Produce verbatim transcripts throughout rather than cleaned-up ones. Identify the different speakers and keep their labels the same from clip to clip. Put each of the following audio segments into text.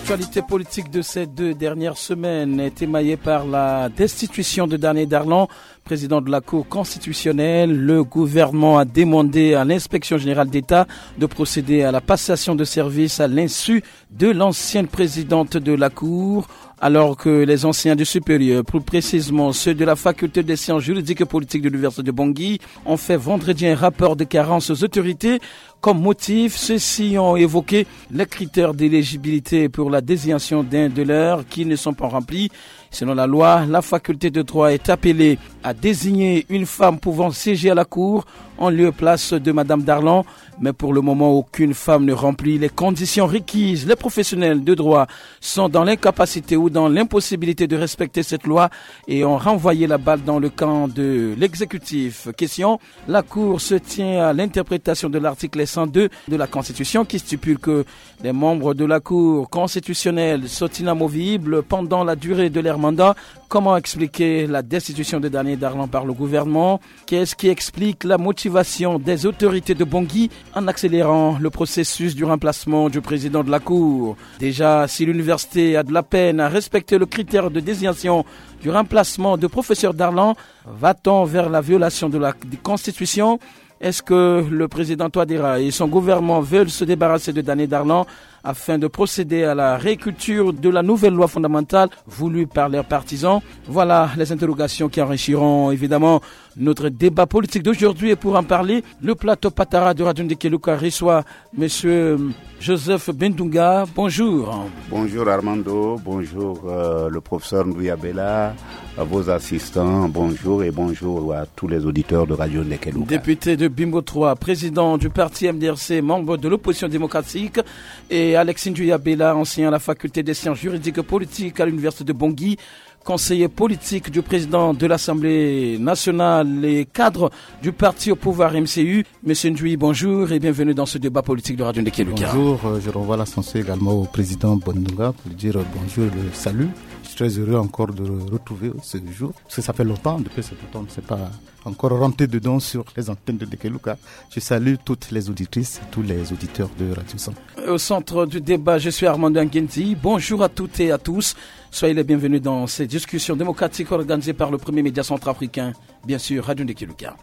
Speaker 1: L'actualité politique de ces deux dernières semaines est émaillée par la destitution de Dané Darlan, président de la Cour constitutionnelle. Le gouvernement a demandé à l'inspection générale d'État de procéder à la passation de service à l'insu de l'ancienne présidente de la Cour, alors que les anciens du supérieur, plus précisément ceux de la faculté des sciences juridiques et politiques de l'université de Bangui, ont fait vendredi un rapport de carence aux autorités. Comme motif, ceux-ci ont évoqué les critères d'éligibilité pour la désignation d'un de leurs qui ne sont pas remplis. Selon la loi, la faculté de droit est appelée à désigner une femme pouvant siéger à la Cour en lieu et place de Madame Darlan. Mais pour le moment, aucune femme ne remplit les conditions requises. Les professionnels de droit sont dans l'incapacité ou dans l'impossibilité de respecter cette loi et ont renvoyé la balle dans le camp de l'exécutif. Question, la Cour se tient à l'interprétation de l'article cent deux de la Constitution qui stipule que les membres de la Cour constitutionnelle sont inamovibles pendant la durée de leur mandat. Comment expliquer la destitution de Dané Darlan par le gouvernement? Qu'est-ce qui explique la motivation des autorités de Bangui en accélérant le processus du remplacement du président de la Cour? Déjà, si l'université a de la peine à respecter le critère de désignation du remplacement de professeur Darlan, va-t-on vers la violation de la Constitution? Est-ce que le président Touadéra et son gouvernement veulent se débarrasser de Dané Darlan afin de procéder à la réécriture de la nouvelle loi fondamentale voulue par leurs partisans? Voilà les interrogations qui enrichiront évidemment notre débat politique d'aujourd'hui. Et pour en parler, le plateau Patara de Radio Ndekeluka reçoit Monsieur Joseph Bendunga. Bonjour.
Speaker 2: Bonjour Armando, bonjour euh, le professeur Ndouya Bella, à vos assistants, bonjour et bonjour à tous les auditeurs de Radio Ndekeluka.
Speaker 1: Député de Bimbo trois, président du parti M D R C, membre de l'opposition démocratique, et Alexis Ndouya Bella, enseignant à la faculté des sciences juridiques et politiques à l'université de Bangui, conseiller politique du président de l'Assemblée nationale et cadre du parti au pouvoir M C U. Monsieur Ndouya, bonjour et bienvenue dans ce débat politique de Radio Ndekeluka.
Speaker 3: Bonjour, je renvoie l'ascenseur également au président Bondunga pour lui dire bonjour et le salut. Je suis très heureux encore de le retrouver ce jour, parce que ça fait longtemps, depuis ce temps, on ne s'est pas encore rentré dedans sur les antennes de Ndekeluka. Je salue toutes les auditrices et tous les auditeurs de Radio Centre.
Speaker 1: Au centre du débat, je suis Armando Nguenti. Bonjour à toutes et à tous. Soyez les bienvenus dans ces discussions démocratiques organisées par le premier média centrafricain, bien sûr, Radio Ndekeluka.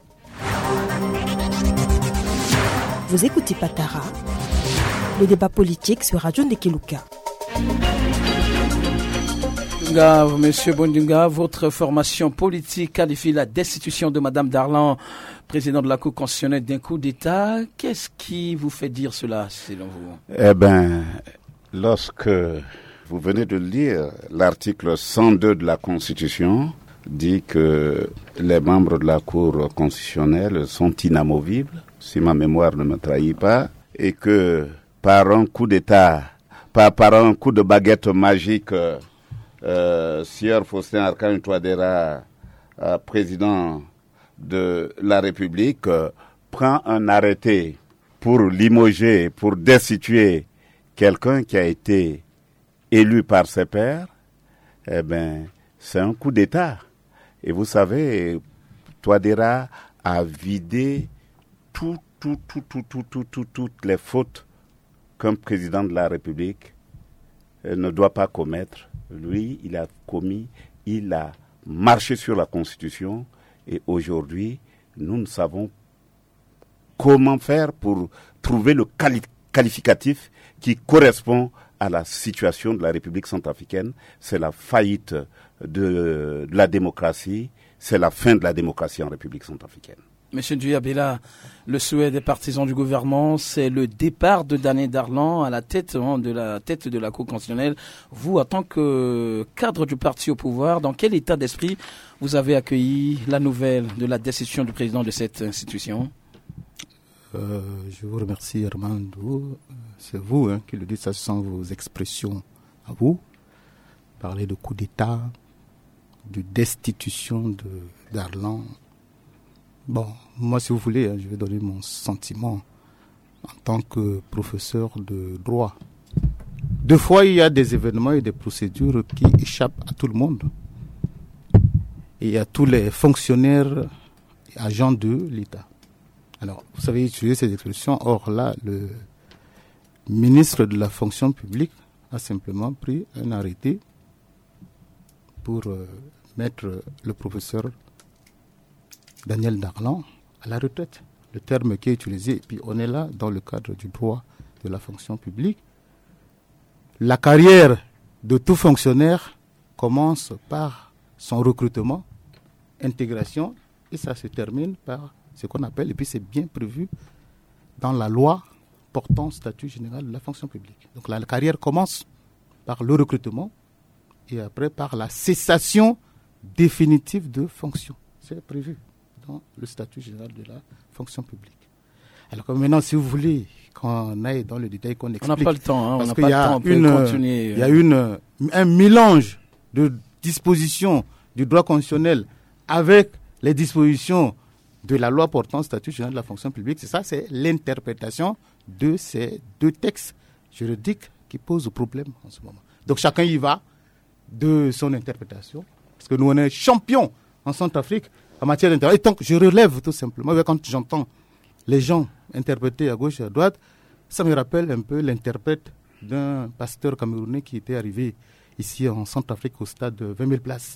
Speaker 4: Vous écoutez Patara, le débat politique sur Radio Ndekeluka.
Speaker 1: Monsieur Bondunga, votre formation politique qualifie la destitution de Madame Darlan, président de la Cour constitutionnelle, d'un coup d'État. Qu'est-ce qui vous fait dire cela, selon vous?
Speaker 2: Eh bien, lorsque vous venez de lire, l'article cent deux de la Constitution dit que les membres de la Cour constitutionnelle sont inamovibles, si ma mémoire ne me trahit pas, et que par un coup d'État, pas par un coup de baguette magique, Euh, Sieur Faustin Archange Touadéra, euh, président de la République, euh, prend un arrêté pour limoger, pour destituer quelqu'un qui a été élu par ses pairs, eh ben, c'est un coup d'État. Et vous savez, Touadéra a vidé tout, tout, tout, tout, tout, tout, tout, toutes les fautes qu'un président de la République euh, ne doit pas commettre. Lui, il a commis, il a marché sur la Constitution et aujourd'hui, nous ne savons comment faire pour trouver le quali- qualificatif qui correspond à la situation de la République centrafricaine. C'est la faillite de, de la démocratie, c'est la fin de la démocratie en République centrafricaine.
Speaker 1: Monsieur Ndouya Bella, le souhait des partisans du gouvernement, c'est le départ de Dané Darlan à la tête hein, de la tête de la Cour constitutionnelle. Vous, en tant que cadre du parti au pouvoir, dans quel état d'esprit vous avez accueilli la nouvelle de la décision du président de cette institution?
Speaker 3: euh, Je vous remercie, Armando. C'est vous hein, qui le dites, ça sont vos expressions à vous. Parler de coup d'État, de destitution de Darlan. Bon, moi, si vous voulez, je vais donner mon sentiment en tant que professeur de droit. Deux fois, il y a des événements et des procédures qui échappent à tout le monde. Et à tous les fonctionnaires et agents de l'État. Alors, vous savez utiliser ces expressions. Or, là, le ministre de la fonction publique a simplement pris un arrêté pour euh, mettre le professeur Daniel Darlan à la retraite. Le terme qui est utilisé, et puis on est là dans le cadre du droit de la fonction publique. La carrière de tout fonctionnaire commence par son recrutement, intégration, et ça se termine par ce qu'on appelle, et puis c'est bien prévu dans la loi portant statut général de la fonction publique. Donc la, la carrière commence par le recrutement et après par la cessation définitive de fonction. C'est prévu dans le statut général de la fonction publique. Alors que maintenant, si vous voulez qu'on aille dans le détail, qu'on explique.
Speaker 1: On n'a pas le temps, hein, on n'a pas
Speaker 3: le
Speaker 1: temps, on peut
Speaker 3: une,
Speaker 1: continuer.
Speaker 3: Il y a une, un mélange de dispositions du droit constitutionnel avec les dispositions de la loi portant statut général de la fonction publique. C'est ça, c'est l'interprétation de ces deux textes juridiques qui posent problème en ce moment. Donc chacun y va de son interprétation, parce que nous on est champions en Centrafrique en matière d'interprétation. Et donc je relève tout simplement, quand j'entends les gens interpréter à gauche et à droite, ça me rappelle un peu l'interprète d'un pasteur camerounais qui était arrivé ici en Centrafrique au stade de vingt mille places.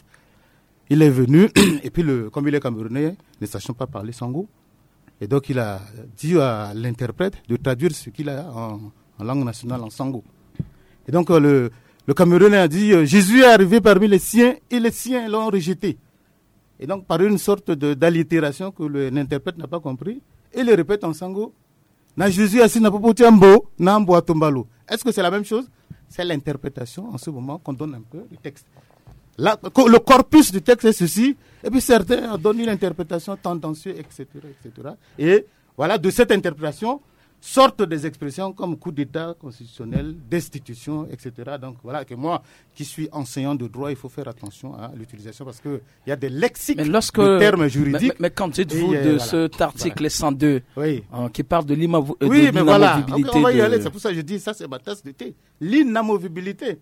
Speaker 3: Il est venu, et puis le, comme il est camerounais, ne sachant pas parler sango, et donc il a dit à l'interprète de traduire ce qu'il a en, en langue nationale, en sango. Et donc le, le Camerounais a dit, Jésus est arrivé parmi les siens, et les siens l'ont rejeté. Et donc par une sorte de, d'allitération que le, l'interprète n'a pas compris, il le répète en sango, na Jésus assis n'a pas poté ambo, na ambo atombalo. Est-ce que c'est la même chose? C'est l'interprétation en ce moment qu'on donne un peu du texte. Là, le corpus du texte est ceci, et puis certains ont donné une interprétation tendancieuse, et cetera, et cetera. Et voilà, de cette interprétation sortent des expressions comme coup d'État constitutionnel, destitution, et cetera. Donc voilà, que moi, qui suis enseignant de droit, il faut faire attention à l'utilisation parce qu'il y a des lexiques
Speaker 1: lorsque,
Speaker 3: de termes juridiques.
Speaker 1: Mais, mais qu'en dites-vous de voilà, cet article voilà. cent deux
Speaker 3: oui.
Speaker 1: hein, qui parle de, l'imavo-
Speaker 3: oui,
Speaker 1: de
Speaker 3: mais
Speaker 1: l'inamovibilité
Speaker 3: voilà. On va y
Speaker 1: de...
Speaker 3: aller, c'est pour ça que je dis ça, c'est ma tasse de thé. L'inamovibilité.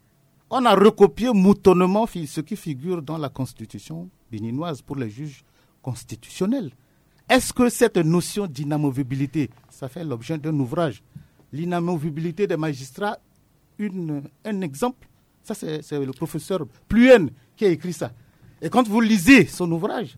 Speaker 3: On a recopié moutonnement ce qui figure dans la Constitution béninoise pour les juges constitutionnels. Est-ce que cette notion d'inamovibilité, ça fait l'objet d'un ouvrage? L'inamovibilité des magistrats, une, un exemple, ça c'est, c'est le professeur Pluen qui a écrit ça. Et quand vous lisez son ouvrage,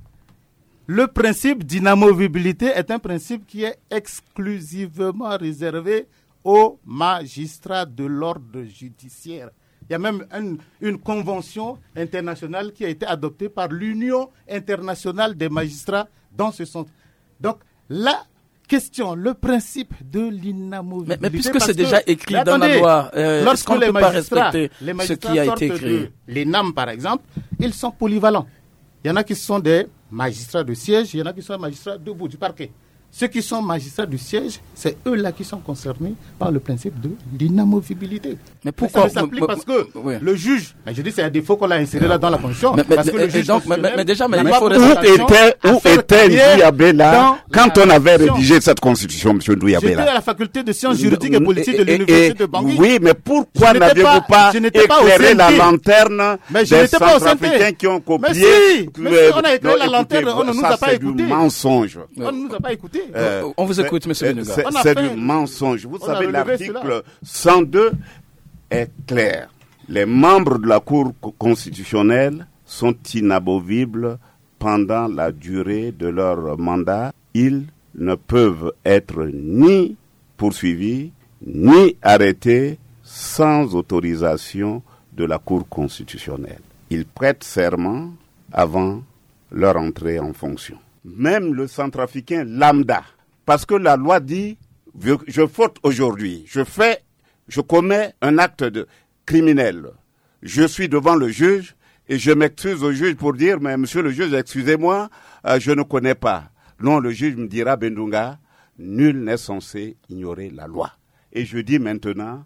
Speaker 3: le principe d'inamovibilité est un principe qui est exclusivement réservé aux magistrats de l'ordre judiciaire. Il y a même une, une convention internationale qui a été adoptée par l'Union internationale des magistrats dans ce sens. Donc, la question, le principe de l'inamovibilité...
Speaker 1: Mais, mais puisque c'est déjà écrit que, dans attendez, la loi, euh, lorsqu'on ne peut pas respecter ce qui a été écrit.
Speaker 3: Les N A M, par exemple, ils sont polyvalents. Il y en a qui sont des magistrats de siège, il y en a qui sont des magistrats debout du parquet. Ceux qui sont magistrats du siège, c'est eux-là qui sont concernés par le principe de l'inamovibilité. Mais pourquoi mais ça s'applique mais, parce que oui. le juge, mais je dis c'est un défaut qu'on l'a inséré là dans la Constitution.
Speaker 1: Mais,
Speaker 3: parce
Speaker 1: mais,
Speaker 3: que le juge
Speaker 1: donc, mais, mais déjà, mais il faut
Speaker 2: où était, où était Ndouya Bella quand on avait rédigé cette Constitution, M. Ndouya Bella?
Speaker 3: J'étais à la faculté de sciences juridiques et politiques de l'université de Bangui.
Speaker 2: Oui, mais pourquoi n'aviez-vous pas éclairé la lanterne des Centrafricains qui ont copié?
Speaker 3: Mais si, mais si on a éclairé la lanterne, on ne nous a pas écoutés.
Speaker 2: C'est du mensonge.
Speaker 3: On ne nous a pas écoutés.
Speaker 1: Euh, on vous écoute, M. Benouga.
Speaker 2: C'est, c'est du mensonge. Vous savez, l'article cent deux est clair. Les membres de la Cour constitutionnelle sont inamovibles pendant la durée de leur mandat. Ils ne peuvent être ni poursuivis, ni arrêtés sans autorisation de la Cour constitutionnelle. Ils prêtent serment avant leur entrée en fonction. Même le centrafricain lambda, parce que la loi dit, je, je faute aujourd'hui, je fais, je commets un acte de criminel. Je suis devant le juge et je m'excuse au juge pour dire, mais monsieur le juge, excusez-moi, euh, je ne connais pas. Non, le juge me dira, Bendunga, nul n'est censé ignorer la loi. Et je dis maintenant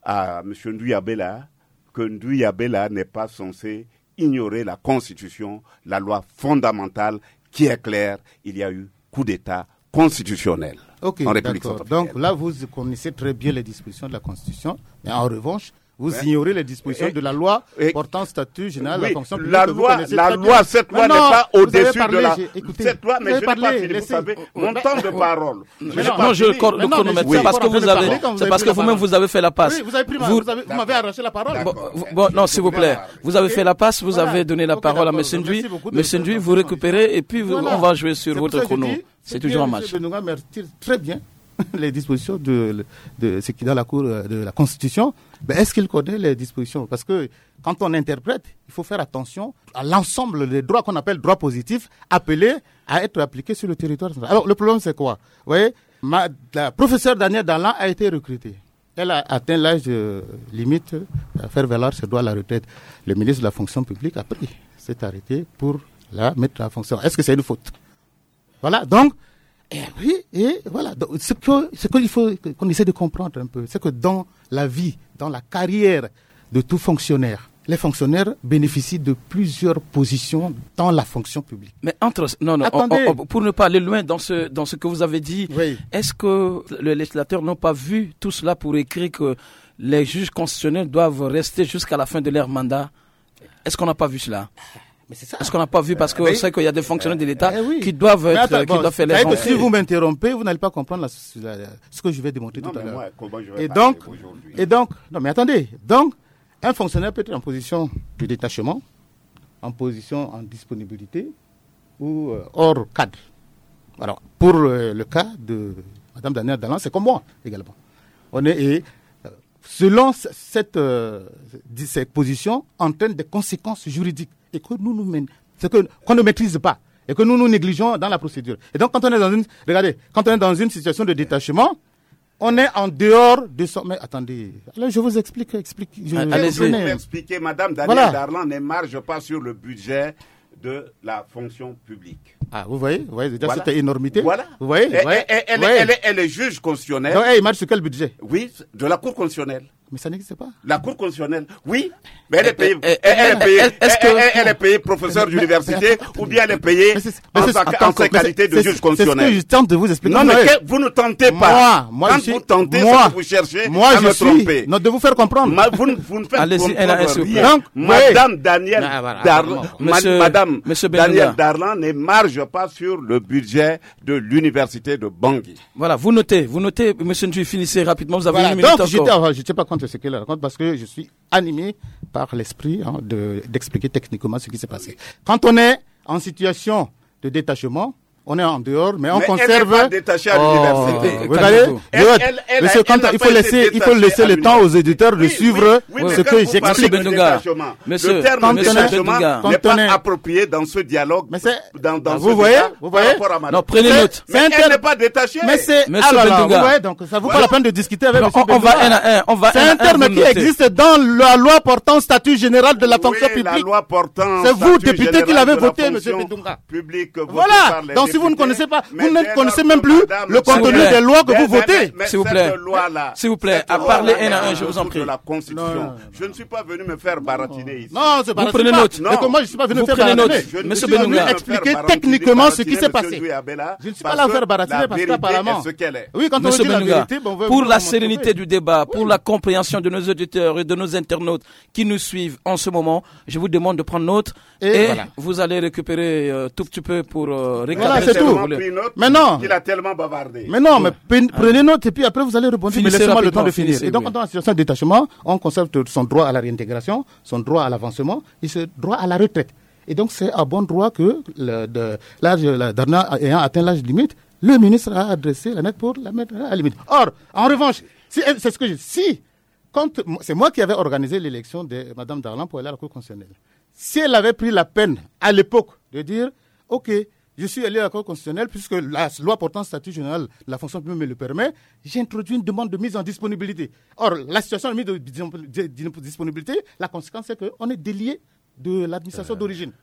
Speaker 2: à monsieur Ndouya Bella que Ndouya Bella n'est pas censé ignorer la Constitution, la loi fondamentale qui est claire. Il y a eu coup d'État constitutionnel
Speaker 3: okay, en République centrafricaine. Donc là, vous connaissez très bien les dispositions de la Constitution, mais en revanche, vous
Speaker 2: ouais.
Speaker 3: ignorez les dispositions
Speaker 2: et,
Speaker 3: de la loi
Speaker 2: et,
Speaker 3: portant statut général
Speaker 2: oui,
Speaker 3: de la fonction publique.
Speaker 2: La loi, la loi, cette loi n'est pas au-dessus de la...
Speaker 3: Écoutez,
Speaker 2: cette loi, mais je n'ai pas fini, vous
Speaker 3: laissez...
Speaker 2: savez, mon temps de parole.
Speaker 1: Mais non, non, je le chronomètre. C'est parce que vous avez, c'est parce que vous-même vous avez fait la passe.
Speaker 3: Oui, vous avez pris ma, vous, vous, avez, vous m'avez arraché la parole.
Speaker 1: Bon, bon, non, s'il vous plaît. Vous avez fait la passe, vous avez donné la parole à M. Ndui. M. Ndui, vous récupérez et puis on va jouer sur votre chrono. C'est toujours un match.
Speaker 3: M. Benouga me retire très bien les dispositions de, de, de ce qui est dans la Cour de la Constitution. Mais est-ce qu'il connaît les dispositions? Parce que quand on interprète, il faut faire attention à l'ensemble des droits qu'on appelle droits positifs appelés à être appliqués sur le territoire. Alors, le problème, c'est quoi? Vous voyez, ma, la professeure Danielle Darlan a été recrutée. Elle a atteint l'âge euh, limite à faire valoir ses droits à la retraite. Le ministre de la fonction publique a pris cet arrêté pour la mettre en fonction. Est-ce que c'est une faute? Voilà, donc, et oui, et voilà. Donc, ce que, ce qu'il faut qu'on essaie de comprendre un peu, c'est que dans la vie, dans la carrière de tout fonctionnaire, les fonctionnaires bénéficient de plusieurs positions dans la fonction publique.
Speaker 1: Mais entre, non, non, on, on, pour ne pas aller loin dans ce, dans ce que vous avez dit, oui. Est-ce que les législateurs n'ont pas vu tout cela pour écrire que les juges constitutionnels doivent rester jusqu'à la fin de leur mandat? Est-ce qu'on n'a pas vu cela? Mais c'est ça. Est-ce qu'on n'a pas vu parce qu'on sait qu'il y a des fonctionnaires de l'État euh, oui. qui doivent être, attends, qui bon, doivent faire les
Speaker 3: que si vous m'interrompez, vous n'allez pas comprendre la, la, ce que je vais démontrer non, tout à l'heure. Moi, et donc, et donc, non mais attendez, donc, un fonctionnaire peut être en position de détachement, en position en disponibilité ou euh, hors cadre. Alors, pour euh, le cas de Mme Danielle Darlan, c'est comme moi également. On est et, euh, selon cette, euh, cette position, entraîne des conséquences juridiques. Et que nous nous mène, c'est que qu'on ne maîtrise pas et que nous nous négligeons dans la procédure. Et donc quand on est dans une, regardez, quand on est dans une situation de détachement, on est en dehors de son. Mais attendez, alors je vous explique, explique. Je
Speaker 2: Allez-y. Je vais expliquer, Madame Danielle voilà. Darlan n'émarge pas sur le budget de la fonction publique.
Speaker 3: Ah, vous voyez, vous voyez déjà
Speaker 2: voilà.
Speaker 3: cette énormité.
Speaker 2: Voilà.
Speaker 3: Vous voyez,
Speaker 2: et,
Speaker 3: vous voyez,
Speaker 2: et, et, elle,
Speaker 3: vous voyez.
Speaker 2: Elle, elle, elle est juge constitutionnelle.
Speaker 3: Donc, elle marche sur quel budget?
Speaker 2: Oui, de la Cour constitutionnelle.
Speaker 3: Mais ça n'existe pas.
Speaker 2: La Cour constitutionnelle, oui. Mais elle est payée, elle, elle, elle, est payée, elle, elle, elle, elle est payée professeur d'université ou bien elle est payée mais c'est, mais c'est, en, sa, attends, en sa qualité de juge constitutionnel.
Speaker 3: C'est ce que je tente de vous expliquer.
Speaker 2: Non, mais que, vous ne tentez pas.
Speaker 3: Moi, moi,
Speaker 2: Quand
Speaker 3: je suis,
Speaker 2: vous tentez,
Speaker 3: moi,
Speaker 2: c'est que vous cherchez
Speaker 3: moi,
Speaker 2: à
Speaker 3: je
Speaker 2: me
Speaker 3: suis,
Speaker 2: tromper.
Speaker 3: Non, de vous faire comprendre.
Speaker 2: Ma, vous, vous ne faites
Speaker 1: Allez-y,
Speaker 2: comprendre
Speaker 1: rien.
Speaker 2: Donc, Madame Danielle voilà, Darlan, Monsieur, Madame Monsieur Danielle Darlan n'émarge pas sur le budget de l'université de Bangui.
Speaker 1: Voilà, vous notez, vous notez, Monsieur Ndui, finissez rapidement, vous avez
Speaker 3: voilà,
Speaker 1: une minute
Speaker 3: donc,
Speaker 1: encore.
Speaker 3: Je ne sais pas quand ce qu'elle raconte parce que je suis animé par l'esprit hein, de, d'expliquer techniquement ce qui s'est passé. Quand on est en situation de détachement, on est en dehors, mais on
Speaker 2: mais
Speaker 3: conserve.
Speaker 2: Elle n'est pas détachée à l'université.
Speaker 3: Oh, vous regardez, elle, elle, elle, Monsieur, quand il faut laisser, il faut laisser le temps aux éditeurs de oui, suivre oui, oui, ce que j'explique.
Speaker 2: Monsieur, le terme détachement n'est pas approprié dans ce dialogue.
Speaker 3: Mais c'est,
Speaker 2: dans, dans
Speaker 3: vous voyez, vous voyez.
Speaker 1: Non, prenez note.
Speaker 2: Mais elle n'est pas détachée.
Speaker 3: Mais c'est,
Speaker 1: Monsieur
Speaker 3: alors, vous voyez, donc ça vaut pas la peine de discuter avec Monsieur
Speaker 1: On va un à un, on va.
Speaker 3: C'est un terme qui existe dans la loi portant statut général de la fonction publique.
Speaker 2: La loi portant.
Speaker 3: C'est vous, député, qui l'avez voté, Monsieur Bendunga. Voilà. Donc si vous ne connaissez pas, vous ne connaissez même plus le contenu des lois que vous votez.
Speaker 1: S'il vous plaît, s'il vous plaît, à parler un à un, je vous en prie.
Speaker 2: La Constitution. Je ne suis pas venu me faire baratiner ici.
Speaker 3: Non, c'est pas.
Speaker 1: Vous prenez note.
Speaker 3: Et que moi, je suis pas venu me faire baratiner.
Speaker 1: Monsieur
Speaker 3: Je suis venu expliquer techniquement ce qui s'est passé. Je ne suis pas là à faire baratiner parce qu'apparemment.
Speaker 2: Oui,
Speaker 3: quand on dit la vérité, bon,
Speaker 1: pour la sérénité du débat, pour la compréhension de nos auditeurs et de nos internautes qui nous suivent en ce moment, je vous demande de prendre note et vous allez récupérer tout petit peu pour récupérer.
Speaker 3: C'est tout. Mais non.
Speaker 2: Il a tellement bavardé.
Speaker 3: Mais non, mais prenez note et puis après vous allez rebondir. Finissez mais laissez-moi le temps de finir. Finissez, et donc, oui. Quand on est en situation de détachement, on conserve son droit à la réintégration, son droit à l'avancement et son droit à la retraite. Et donc, c'est à bon droit que le, de, l'âge, la Darlan ayant atteint l'âge limite, le ministre a adressé la lettre pour la mettre à la limite. Or, en revanche, si, c'est ce que je dis. Si, quand, c'est moi qui avais organisé l'élection de Mme Darlan pour aller à la Cour constitutionnelle. Si elle avait pris la peine, à l'époque, de dire, OK, je suis allé à la Cour constitutionnelle puisque la loi portant statut général de la fonction publique me le permet. J'ai introduit une demande de mise en disponibilité. Or, la situation de mise en disponibilité, la conséquence c'est qu'on est délié de l'administration d'origine.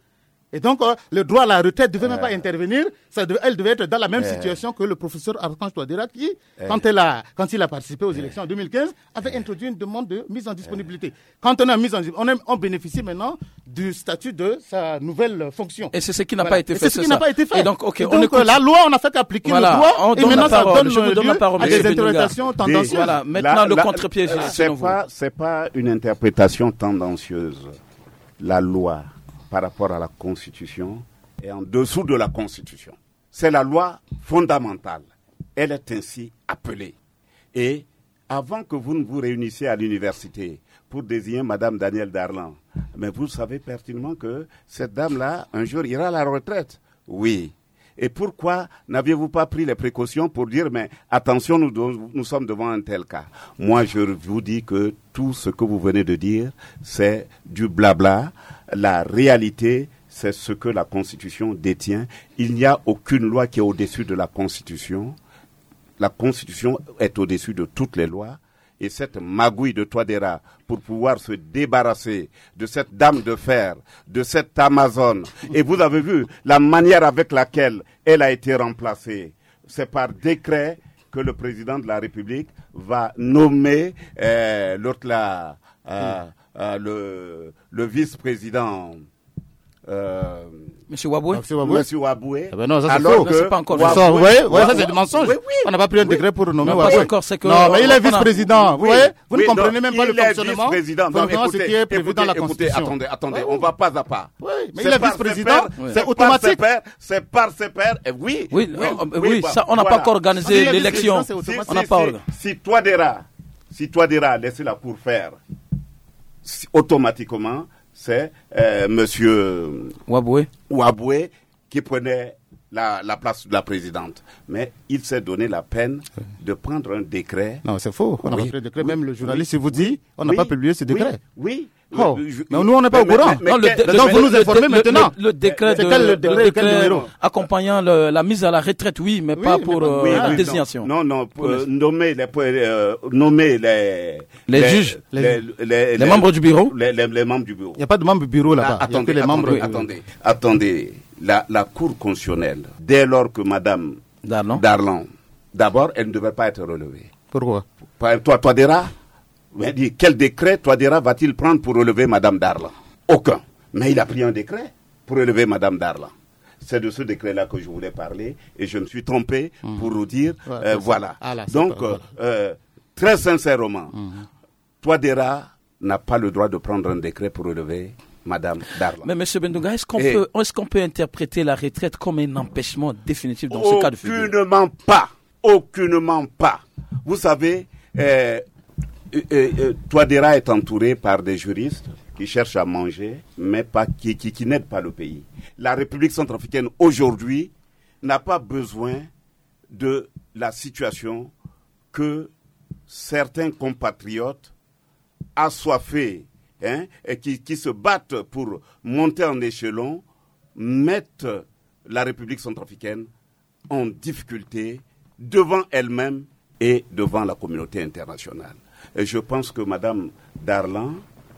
Speaker 3: Et donc, euh, le droit à la retraite ne devait euh, même pas intervenir. Ça devait, elle devait être dans la même euh, situation que le professeur Archange Touadéra qui, euh, quand, elle a, quand il a participé aux élections en deux mille quinze, avait euh, introduit une demande de mise en disponibilité. Euh, quand on a mise en on, on bénéficie maintenant du statut de sa nouvelle fonction.
Speaker 1: Et c'est ce qui n'a voilà. pas été fait.
Speaker 3: Et c'est ce qui n'a pas été fait.
Speaker 1: Et donc, okay,
Speaker 3: et
Speaker 1: on
Speaker 3: donc
Speaker 1: écoute...
Speaker 3: la loi, on a fait qu'appliquer voilà, le droit.
Speaker 1: On
Speaker 3: et maintenant, ça
Speaker 1: parole,
Speaker 3: donne,
Speaker 1: donne
Speaker 3: lieu
Speaker 1: parole,
Speaker 3: à des interprétations tendancieuses.
Speaker 1: Voilà, maintenant, la, le contre-pied.
Speaker 2: C'est pas, c'est pas une interprétation tendancieuse. La loi, par rapport à la Constitution, est en dessous de la Constitution. C'est la loi fondamentale. Elle est ainsi appelée. Et avant que vous ne vous réunissiez à l'université pour désigner Madame Danielle Darlan, mais vous savez pertinemment que cette dame-là, un jour, ira à la retraite. Oui. Et pourquoi n'aviez-vous pas pris les précautions pour dire, mais attention, nous, nous sommes devant un tel cas? Moi, je vous dis que tout ce que vous venez de dire, c'est du blabla. La réalité, c'est ce que la Constitution détient. Il n'y a aucune loi qui est au-dessus de la Constitution. La Constitution est au-dessus de toutes les lois. Et cette magouille de Touadéra, pour pouvoir se débarrasser de cette dame de fer, de cette Amazone, et vous avez vu la manière avec laquelle elle a été remplacée, c'est par décret que le président de la République va nommer euh, l'autre là, euh, euh, le, le vice-président. Euh,
Speaker 1: Monsieur Waboué.
Speaker 2: Monsieur Waboué. Monsieur Waboué.
Speaker 3: Ah ben non, ça c'est
Speaker 2: alors
Speaker 3: faux.
Speaker 2: Que
Speaker 1: c'est pas encore
Speaker 3: ça, oui, oui, ça c'est des mensonges.
Speaker 2: Oui, oui.
Speaker 3: On n'a pas pris un décret pour nommer
Speaker 1: non,
Speaker 3: Waboué.
Speaker 1: pas encore, c'est que
Speaker 3: non, mais il est vice-président. Vous voyez, vous
Speaker 2: oui,
Speaker 3: ne comprenez
Speaker 2: non,
Speaker 3: même pas le fonctionnement.
Speaker 2: Il est vice-président.
Speaker 3: Non, écoutez, ce qui est prévu
Speaker 2: écoutez,
Speaker 3: dans la
Speaker 2: écoutez,
Speaker 3: Constitution.
Speaker 2: attendez, attendez, on va pas à pas.
Speaker 3: Oui, mais il est vice-président. C'est automatique.
Speaker 2: C'est par ses pairs. Oui.
Speaker 1: Oui, oui, ça, on n'a pas encore organisé l'élection. On n'a pas organisé.
Speaker 2: Si Touadéra, si Touadéra a laissé la cour faire, automatiquement, c'est euh, Monsieur
Speaker 1: Waboué.
Speaker 2: Waboué qui prenait la, la place de la présidente. Mais il s'est donné la peine de prendre un décret.
Speaker 3: Non, c'est faux. On n'a
Speaker 2: oui.
Speaker 3: pas pris un décret. Même le journaliste
Speaker 2: oui.
Speaker 3: vous dit, on n'a
Speaker 2: oui.
Speaker 3: pas publié ce décret.
Speaker 2: Oui. oui.
Speaker 3: Oh.
Speaker 2: Je,
Speaker 3: mais nous, on n'est pas
Speaker 2: mais,
Speaker 3: au courant.
Speaker 2: Mais, mais,
Speaker 3: non,
Speaker 2: le,
Speaker 3: le, donc, vous nous informez maintenant.
Speaker 1: Le, le décret, de,
Speaker 3: quel, le décret,
Speaker 1: le décret
Speaker 3: quel numéro
Speaker 1: accompagnant le, la mise à la retraite, oui, mais oui, pas mais pour pas, euh, oui, la oui, désignation.
Speaker 2: Non, non, pour euh, nommer les, euh, nommer les,
Speaker 1: les, les juges,
Speaker 2: les, les, les, les,
Speaker 1: les membres du bureau.
Speaker 2: Les, les, les membres du bureau.
Speaker 3: Il n'y a pas de membres du bureau là-bas.
Speaker 2: Ah, attendez, les membres. Attendez, attendez, attendez. La, la Cour constitutionnelle, dès lors que Madame
Speaker 1: Darlan,
Speaker 2: Darlan d'abord, elle ne devait pas être relevée.
Speaker 3: Pourquoi?
Speaker 2: Toi, Touadéra, dit, quel décret Touadéra va-t-il prendre pour relever Madame Darlan? Aucun. Mais il a pris un décret pour relever Madame Darlan. C'est de ce décret-là que je voulais parler et je me suis trompé mmh. pour vous dire, ouais, euh, voilà. Ah, là, donc, pas, euh, très sincèrement, mmh. Touadéra n'a pas le droit de prendre un décret pour relever Madame Darlan.
Speaker 1: Mais M. Bendunga, est-ce qu'on peut, est-ce qu'on peut interpréter la retraite comme un empêchement définitif dans ce cas de figure?
Speaker 2: Aucunement pas. Aucunement pas. Vous savez, euh, euh, euh, Touadéra est entouré par des juristes qui cherchent à manger, mais pas, qui, qui, qui n'aident pas le pays. La République centrafricaine, aujourd'hui, n'a pas besoin de la situation que certains compatriotes assoiffés, Hein, et qui, qui se battent pour monter en échelon, mettent la République centrafricaine en difficulté devant elle-même et devant la communauté internationale. Et je pense que Madame Darlan,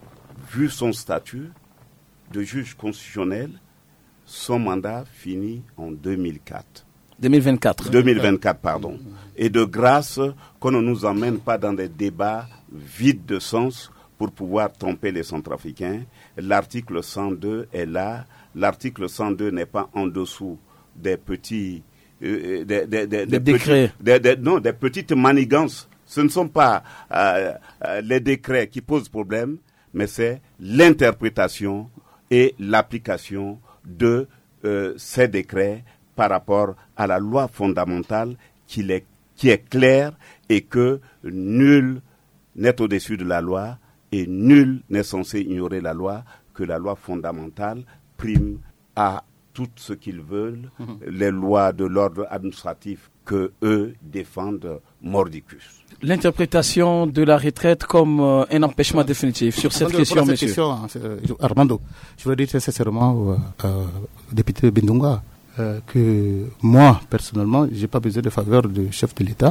Speaker 2: vu son statut de juge constitutionnel, son mandat finit en deux mille quatre.
Speaker 1: deux mille vingt-quatre.
Speaker 2: deux mille vingt-quatre, pardon. Et de grâce qu'on ne nous emmène pas dans des débats vides de sens pour pouvoir tromper les Centrafricains. L'article cent deux est là. L'article cent deux n'est pas en dessous des petits... Euh, des, des, des, des
Speaker 1: décrets.
Speaker 2: Petits, des, des, non, des petites manigances. Ce ne sont pas euh, euh, les décrets qui posent problème, mais c'est l'interprétation et l'application de euh, ces décrets par rapport à la loi fondamentale qui est, qui est claire et que nul n'est au-dessus de la loi. Et nul n'est censé ignorer la loi, que la loi fondamentale prime à tout ce qu'ils veulent, mmh. les lois de l'ordre administratif que eux défendent mordicus.
Speaker 1: L'interprétation de la retraite comme euh, un empêchement définitif sur cette question,
Speaker 3: cette
Speaker 1: monsieur.
Speaker 3: Question, hein, Armando, je voudrais dire très sincèrement au euh, député Bendunga euh, que moi, personnellement, je n'ai pas besoin de faveur du chef de l'État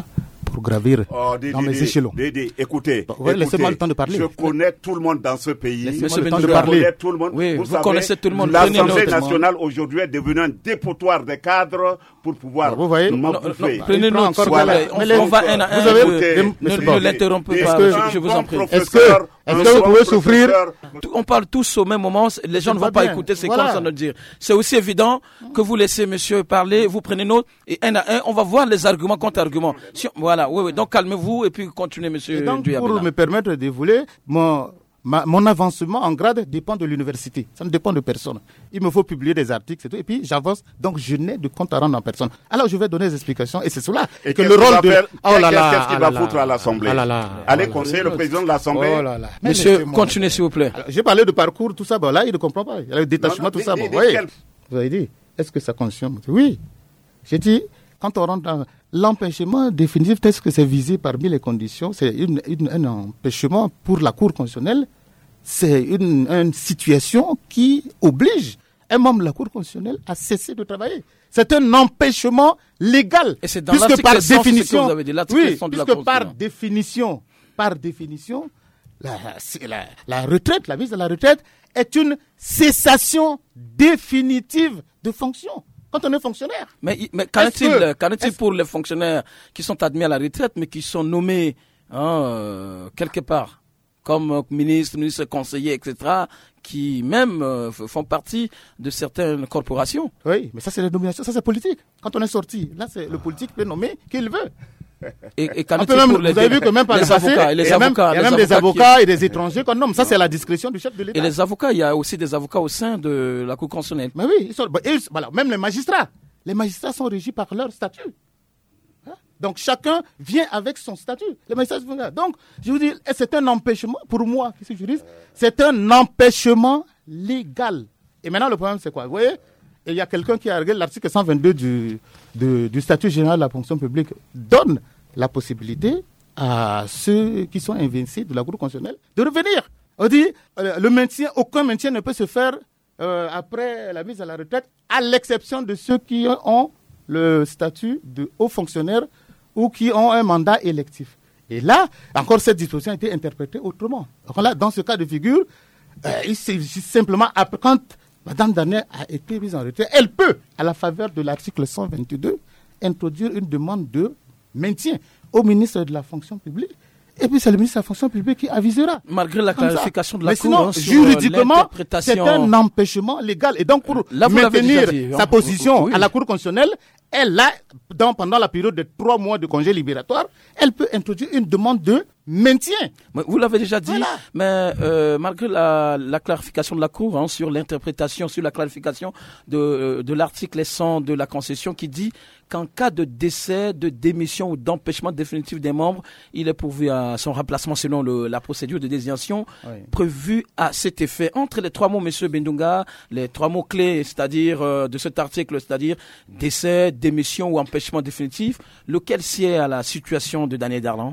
Speaker 3: pour gravir
Speaker 2: oh, des,
Speaker 3: dans
Speaker 2: des,
Speaker 3: mes
Speaker 2: des,
Speaker 3: échelons.
Speaker 2: Des, des, écoutez,
Speaker 3: bon, ouais,
Speaker 2: écoutez,
Speaker 3: laissez-moi le temps de parler.
Speaker 2: Je connais tout le monde dans ce pays.
Speaker 3: Laissez-moi
Speaker 1: le
Speaker 3: temps
Speaker 1: de
Speaker 3: parler.
Speaker 2: Je connais tout le monde.
Speaker 1: Oui,
Speaker 2: vous,
Speaker 1: vous
Speaker 2: savez,
Speaker 1: connaissez tout le monde.
Speaker 2: L'Assemblée nationale aujourd'hui est devenue un dépotoir des cadres pour pouvoir
Speaker 3: vous voyez,
Speaker 2: nous
Speaker 1: non,
Speaker 2: bouffer.
Speaker 1: non, prenez note,
Speaker 3: encore
Speaker 1: voilà.
Speaker 3: on,
Speaker 1: on va un à un.
Speaker 3: Vous avez,
Speaker 1: de, ne, ne l'interrompez pas, je, je vous en prie.
Speaker 3: Est-ce que, est-ce que vous pouvez souffrir?
Speaker 1: On parle tous au même moment, les gens ne vont pas bien. écouter, c'est voilà. Comme ça nous dire. C'est aussi évident que vous laissez monsieur parler, vous prenez note, et un à un, on va voir les arguments contre arguments. Si, voilà, oui, oui, donc calmez-vous et puis continuez, monsieur.
Speaker 3: Et donc,
Speaker 1: Duyabela.
Speaker 3: Pour me permettre de dévoiler, mon, ma, mon avancement en grade dépend de l'université. Ça ne dépend de personne. Il me faut publier des articles, c'est tout, et puis j'avance. Donc, je n'ai de compte à rendre en personne. Alors, je vais donner des explications, et c'est cela.
Speaker 2: Et
Speaker 3: que le rôle de.
Speaker 2: Faire,
Speaker 3: oh là là,
Speaker 2: qu'est-ce qu'il
Speaker 3: ah
Speaker 2: va foutre à l'Assemblée?
Speaker 3: ah là là,
Speaker 2: Allez
Speaker 3: ah
Speaker 2: conseiller
Speaker 3: là
Speaker 2: le président de l'Assemblée.
Speaker 3: Oh là là.
Speaker 1: Monsieur, continuez s'il vous plaît.
Speaker 3: Alors, j'ai parlé de parcours, tout ça, bon, là, il ne comprend pas. Il y a le détachement, non, non, tout des, ça. Des, bon, des, quel... Vous avez dit, est-ce que ça consomme? Oui. J'ai dit, quand on rentre dans l'empêchement définitif, est-ce que c'est visé parmi les conditions? C'est une, une, un empêchement pour la Cour constitutionnelle. C'est une, une situation qui oblige un membre de la Cour constitutionnelle à cesser de travailler. C'est un empêchement légal.
Speaker 1: Et c'est dans
Speaker 3: puisque par définition,
Speaker 1: que vous avez dit,
Speaker 3: oui,
Speaker 1: de
Speaker 3: puisque
Speaker 1: la
Speaker 3: par définition, par définition, la, la, la retraite, la mise à la retraite est une cessation définitive de fonction. Quand on est fonctionnaire.
Speaker 1: Mais, mais qu'en est-il, qu'en est-il pour les fonctionnaires qui sont admis à la retraite, mais qui sont nommés hein, euh, quelque part, comme euh, ministres, ministres, conseillers, et cetera, qui même euh, font partie de certaines corporations?
Speaker 3: Oui, mais ça c'est la nomination, ça c'est politique. Quand on est sorti, là c'est le politique peut nommer qui il veut.
Speaker 1: Et, et quand
Speaker 3: même, pour les, vous avez vu que même par
Speaker 1: les
Speaker 3: le passé,
Speaker 1: avocats, et les
Speaker 3: il y a même,
Speaker 1: avocats,
Speaker 3: il y a même
Speaker 1: les
Speaker 3: des avocats qui... et des étrangers qu'on nomme. Ça, c'est à la discrétion du chef de l'État.
Speaker 1: Et les avocats, il y a aussi des avocats au sein de la Cour constitutionnelle.
Speaker 3: Mais oui, ils sont, ils, voilà, même les magistrats. Les magistrats sont régis par leur statut. Hein? Donc, chacun vient avec son statut. Les magistrats sont... Donc, je vous dis, c'est un empêchement, pour moi, qui suis juriste, c'est un empêchement légal. Et maintenant, le problème, c'est quoi? Vous voyez, il y a quelqu'un qui a regardé l'article cent vingt-deux du, du, du statut général de la fonction publique, donne la possibilité à ceux qui sont invincibles de la Cour constitutionnelle de revenir. On dit, euh, le maintien, aucun maintien ne peut se faire euh, après la mise à la retraite, à l'exception de ceux qui ont le statut de haut fonctionnaire ou qui ont un mandat électif. Et là, encore cette disposition a été interprétée autrement. Donc là, dans ce cas de figure, euh, il s'agit simplement, après, quand Mme Daniel a été mise en retraite, elle peut, à la faveur de l'article cent vingt-deux, introduire une demande de maintien au ministre de la fonction publique. Et puis c'est le ministre de la fonction publique qui avisera.
Speaker 1: Malgré la clarification de la
Speaker 3: Mais
Speaker 1: Cour,
Speaker 3: sinon,
Speaker 1: hein, sur
Speaker 3: juridiquement, c'est un empêchement légal. Et donc, pour Là, maintenir dit, sa position oui. à la Cour constitutionnelle, elle a, dans, pendant la période de trois mois de congé libératoire, elle peut introduire une demande de maintien.
Speaker 1: Mais vous l'avez déjà dit, voilà. mais euh, malgré la, la clarification de la Cour hein, sur l'interprétation, sur la clarification de, de l'article cent de la Constitution qui dit qu'en cas de décès, de démission ou d'empêchement définitif des membres, il est pourvu à son remplacement selon le, la procédure de désignation oui. prévue à cet effet. Entre les trois mots, M. Bendunga, les trois mots clés, c'est-à-dire euh, de cet article, c'est-à-dire décès, démission ou empêchement définitif, lequel sied à la situation de Daniel Darlan?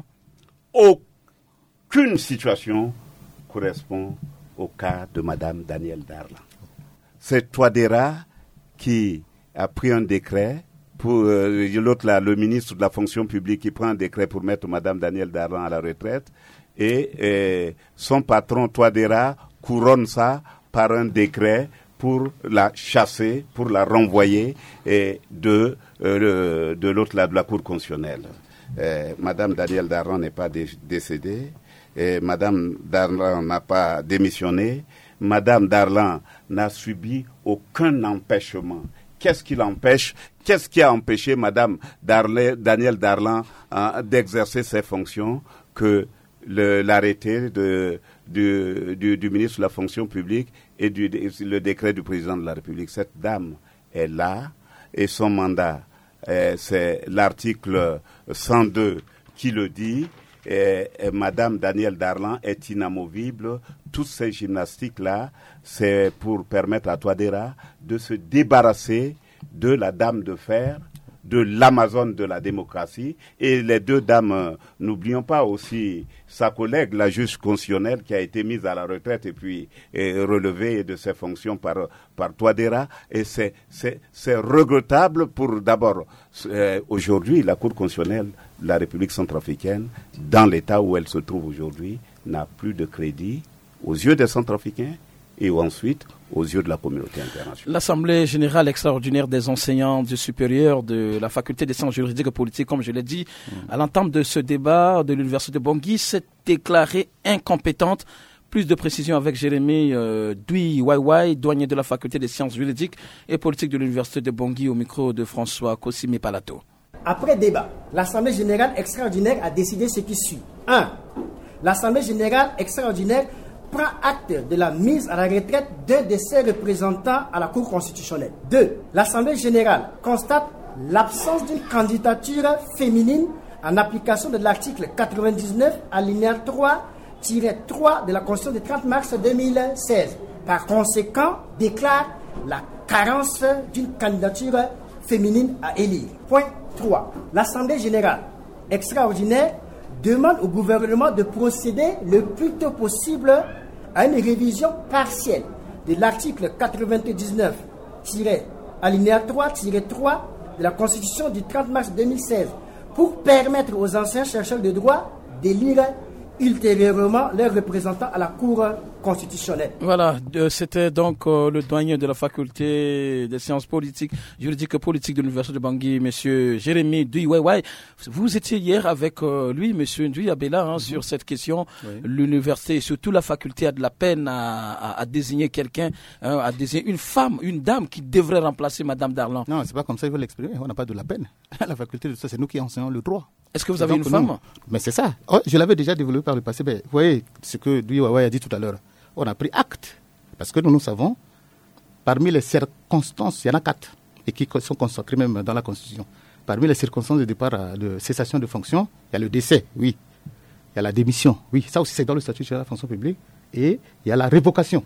Speaker 2: Aucune situation correspond au cas de Mme Daniel Darlan. C'est Touadéra qui a pris un décret pour euh, l'autre là, le ministre de la fonction publique qui prend un décret pour mettre Mme Daniel Darlan à la retraite et, et son patron Touadéra couronne ça par un décret pour la chasser, pour la renvoyer et de euh, de l'autre là de la Cour constitutionnelle. Euh, Madame Daniel Darlan n'est pas dé- décédée, et Madame Darlan n'a pas démissionné, Madame Darlan n'a subi aucun empêchement. Qu'est-ce qui l'empêche? Qu'est-ce qui a empêché Madame Darle, Daniel Darlan hein, d'exercer ses fonctions que le, l'arrêté de, du, du, du ministre de la fonction publique et du, le décret du président de la République? Cette dame est là et son mandat, eh, c'est l'article cent deux qui le dit. Et, et Madame Daniel Darlan est inamovible. Toutes ces gymnastiques-là, c'est pour permettre à Touadéra de se débarrasser de la dame de fer de l'Amazone de la démocratie. Et les deux dames, euh, n'oublions pas aussi sa collègue, la juge constitutionnelle, qui a été mise à la retraite et puis et relevée de ses fonctions par, par Touadéra. Et c'est, c'est, c'est regrettable pour, d'abord, euh, aujourd'hui, la Cour constitutionnelle de la République centrafricaine, dans l'état où elle se trouve aujourd'hui, n'a plus de crédit aux yeux des Centrafricains et ensuite aux yeux de la communauté internationale.
Speaker 1: L'Assemblée générale extraordinaire des enseignants du supérieur de la faculté des sciences juridiques et politiques, comme je l'ai dit, mmh. à l'entame de ce débat de l'université de Bangui, s'est déclarée incompétente. Plus de précisions avec Jérémy euh, Dui Waiwai, douanier de la faculté des sciences juridiques et politiques de l'université de Bangui, au micro de François Kosime Palato.
Speaker 5: Après débat, l'Assemblée générale extraordinaire a décidé ce qui suit. un. L'Assemblée générale extraordinaire prend acte de la mise à la retraite d'un de ses représentants à la Cour constitutionnelle. deux. L'Assemblée générale constate l'absence d'une candidature féminine en application de l'article quatre-vingt-dix-neuf, alinéa trois tiret trois de la Constitution du trente mars deux mille seize. Par conséquent, déclare la carence d'une candidature féminine à élire. Point trois. L'Assemblée générale extraordinaire demande au gouvernement de procéder le plus tôt possible à une révision partielle de l'article quatre-vingt-dix-neuf, alinéa trois tiret trois de la Constitution du trente mars deux mille seize pour permettre aux anciens chercheurs de droit d'élire ultérieurement leurs représentants à la Cour constitutionnelle.
Speaker 1: Voilà, euh, c'était donc euh, le doyen de la faculté des sciences politiques, juridiques et politiques de l'université de Bangui, monsieur Jérémy Dui Waiwai. Vous étiez hier avec euh, lui, monsieur Ndui Abela, hein, mm-hmm. sur cette question. Oui. L'université et surtout la faculté a de la peine à, à, à désigner quelqu'un, hein, à désigner une femme, une dame qui devrait remplacer madame Darlan.
Speaker 3: Non, c'est pas comme ça, il faut l'exprimer. On n'a pas de la peine. La faculté de ça, c'est nous qui enseignons le droit.
Speaker 1: Est-ce que vous avez donc, une femme?
Speaker 3: Non. Mais c'est ça. Oh, je l'avais déjà développé par le passé. Mais vous voyez ce que Dui Waiwai a dit tout à l'heure. On a pris acte. Parce que nous, nous savons, parmi les circonstances, il y en a quatre, et qui sont consacrées même dans la Constitution. Parmi les circonstances de départ, de cessation de fonction, il y a le décès, oui. Il y a la démission, oui. Ça aussi, c'est dans le statut de la fonction publique. Et il y a la révocation.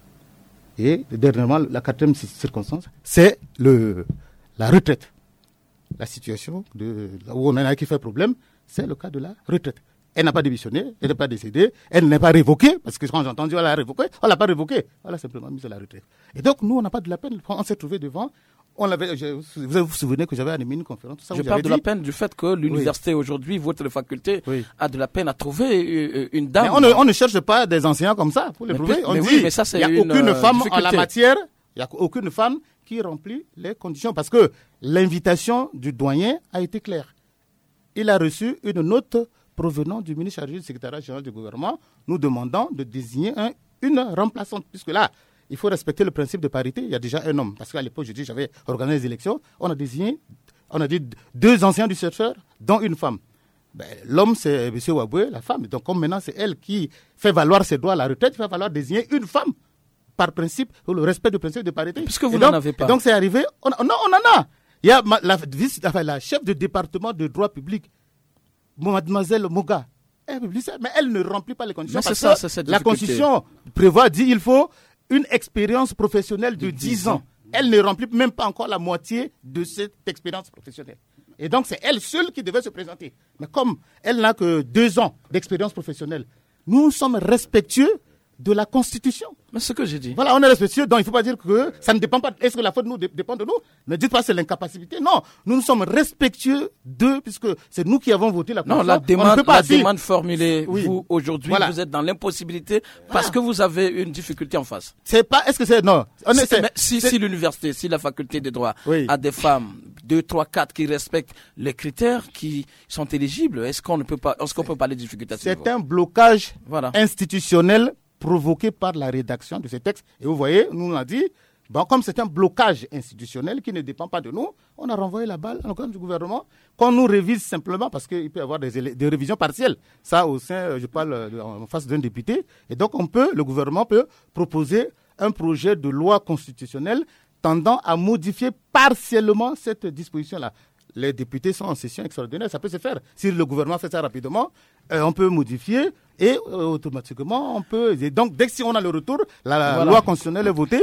Speaker 3: Et dernièrement, la quatrième circonstance, c'est le, la retraite. La situation de, où on en a qui fait problème, c'est le cas de la retraite. Elle n'a pas démissionné, elle n'est pas décédée, elle n'est pas révoquée, parce que quand j'ai entendu, elle l'a révoquée, on ne l'a pas révoquée, elle a simplement mis à la retraite. Et donc, nous, on n'a pas de la peine, on s'est trouvé devant, on l'avait, je, vous vous souvenez que j'avais animé une conférence, tout ça.
Speaker 1: Je parle de dit. la peine du fait que l'université oui. aujourd'hui, votre faculté, oui. a de la peine à trouver une dame.
Speaker 3: Mais on, ne, on ne cherche pas des enseignants comme ça, pour les prouver. On
Speaker 1: mais
Speaker 3: dit,
Speaker 1: oui, mais ça, c'est
Speaker 3: il n'y a
Speaker 1: une
Speaker 3: aucune femme
Speaker 1: difficulté.
Speaker 3: en la matière, il n'y a aucune femme qui remplit les conditions, parce que l'invitation du doyen a été claire. Il a reçu une note provenant du ministre chargé du secrétariat général du gouvernement, nous demandant de désigner un, une remplaçante. Puisque là, il faut respecter le principe de parité. Il y a déjà un homme. Parce qu'à l'époque, je dis, j'avais organisé les élections. On a désigné, on a dit deux anciens du chercheur, dont une femme. Ben, l'homme, c'est M. Waboué, la femme. Donc, comme maintenant, c'est elle qui fait valoir ses droits à la retraite, il va falloir désigner une femme. Par principe, pour le respect du principe de parité.
Speaker 1: Puisque vous n'en avez pas.
Speaker 3: Donc, c'est arrivé. On, non, on en a. Il y a ma, la, la, la chef de département de droit public, Mademoiselle Moga, elle, mais elle ne remplit pas les conditions.
Speaker 1: Mais
Speaker 3: parce
Speaker 1: c'est ça,
Speaker 3: que
Speaker 1: c'est cette
Speaker 3: la Constitution prévoit, dit il faut une expérience professionnelle de dix ans. Elle ne remplit même pas encore la moitié de cette expérience professionnelle. Et donc, c'est elle seule qui devait se présenter. Mais comme elle n'a que deux ans d'expérience professionnelle, nous sommes respectueux de la Constitution.
Speaker 1: Mais c'est ce que j'ai dit.
Speaker 3: Voilà, on est respectueux, donc il ne faut pas dire que ça ne dépend pas. Est-ce que la faute nous dépend de nous? Ne dites pas que c'est l'incapacité. Non, nous nous sommes respectueux d'eux, puisque c'est nous qui avons voté la Constitution.
Speaker 1: Non, la demande,
Speaker 3: pas
Speaker 1: la demande formulée,
Speaker 3: oui.
Speaker 1: vous, aujourd'hui,
Speaker 3: voilà.
Speaker 1: vous êtes dans l'impossibilité parce ah. que vous avez une difficulté en face.
Speaker 3: C'est pas, est-ce que c'est, non.
Speaker 1: On est, c'est, si, si l'université, si la faculté des droits oui. a des femmes, deux, trois, quatre qui respectent les critères, qui sont éligibles, est-ce qu'on ne peut pas, est-ce qu'on peut parler de difficulté à ce
Speaker 3: C'est
Speaker 1: niveau?
Speaker 3: un blocage
Speaker 1: voilà.
Speaker 3: institutionnel provoqué par la rédaction de ces textes. Et vous voyez, nous on a dit, bon, comme c'est un blocage institutionnel qui ne dépend pas de nous, on a renvoyé la balle au camp du gouvernement, qu'on nous révise simplement, parce qu'il peut y avoir des, des révisions partielles. Ça, au sein, je parle en face d'un député. Et donc, on peut, le gouvernement peut proposer un projet de loi constitutionnelle tendant à modifier partiellement cette disposition-là. Les députés sont en session extraordinaire, ça peut se faire. Si le gouvernement fait ça rapidement, euh, on peut modifier et euh, automatiquement, on peut... Et donc, dès que si on a le retour, la, la voilà. loi constitutionnelle est votée,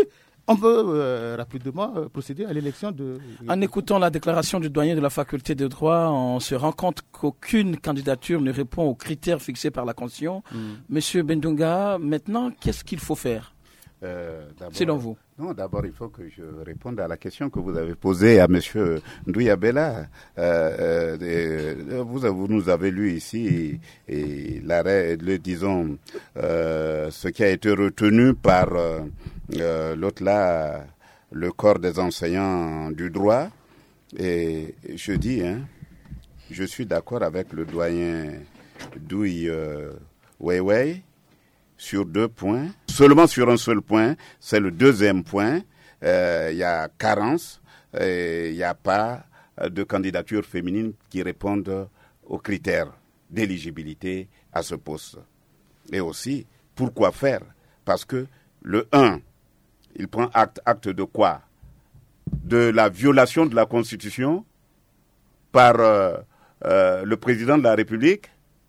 Speaker 3: on peut euh, rapidement euh, procéder à l'élection de...
Speaker 1: En écoutant la déclaration du doyen de la faculté de droit, on se rend compte qu'aucune candidature ne répond aux critères fixés par la Constitution. Mm. Monsieur Bendunga, maintenant, qu'est-ce qu'il faut faire euh, selon vous?
Speaker 2: Non, d'abord, il faut que je réponde à la question que vous avez posée à monsieur Ndouya Bella. Euh, euh, vous, vous nous avez lu ici et l'arrêt, le disons, euh, ce qui a été retenu par euh, euh, l'autre là, le corps des enseignants du droit. Et je dis, hein, je suis d'accord avec le doyen Douy euh, Weiwei sur deux points. Seulement sur un seul point, c'est le deuxième point. Il euh, y a carence, il n'y a pas de candidature féminine qui répondent aux critères d'éligibilité à ce poste. Et aussi, pourquoi faire? Parce que le un, il prend acte, acte de quoi? De la violation de la Constitution par euh, euh, le président de la République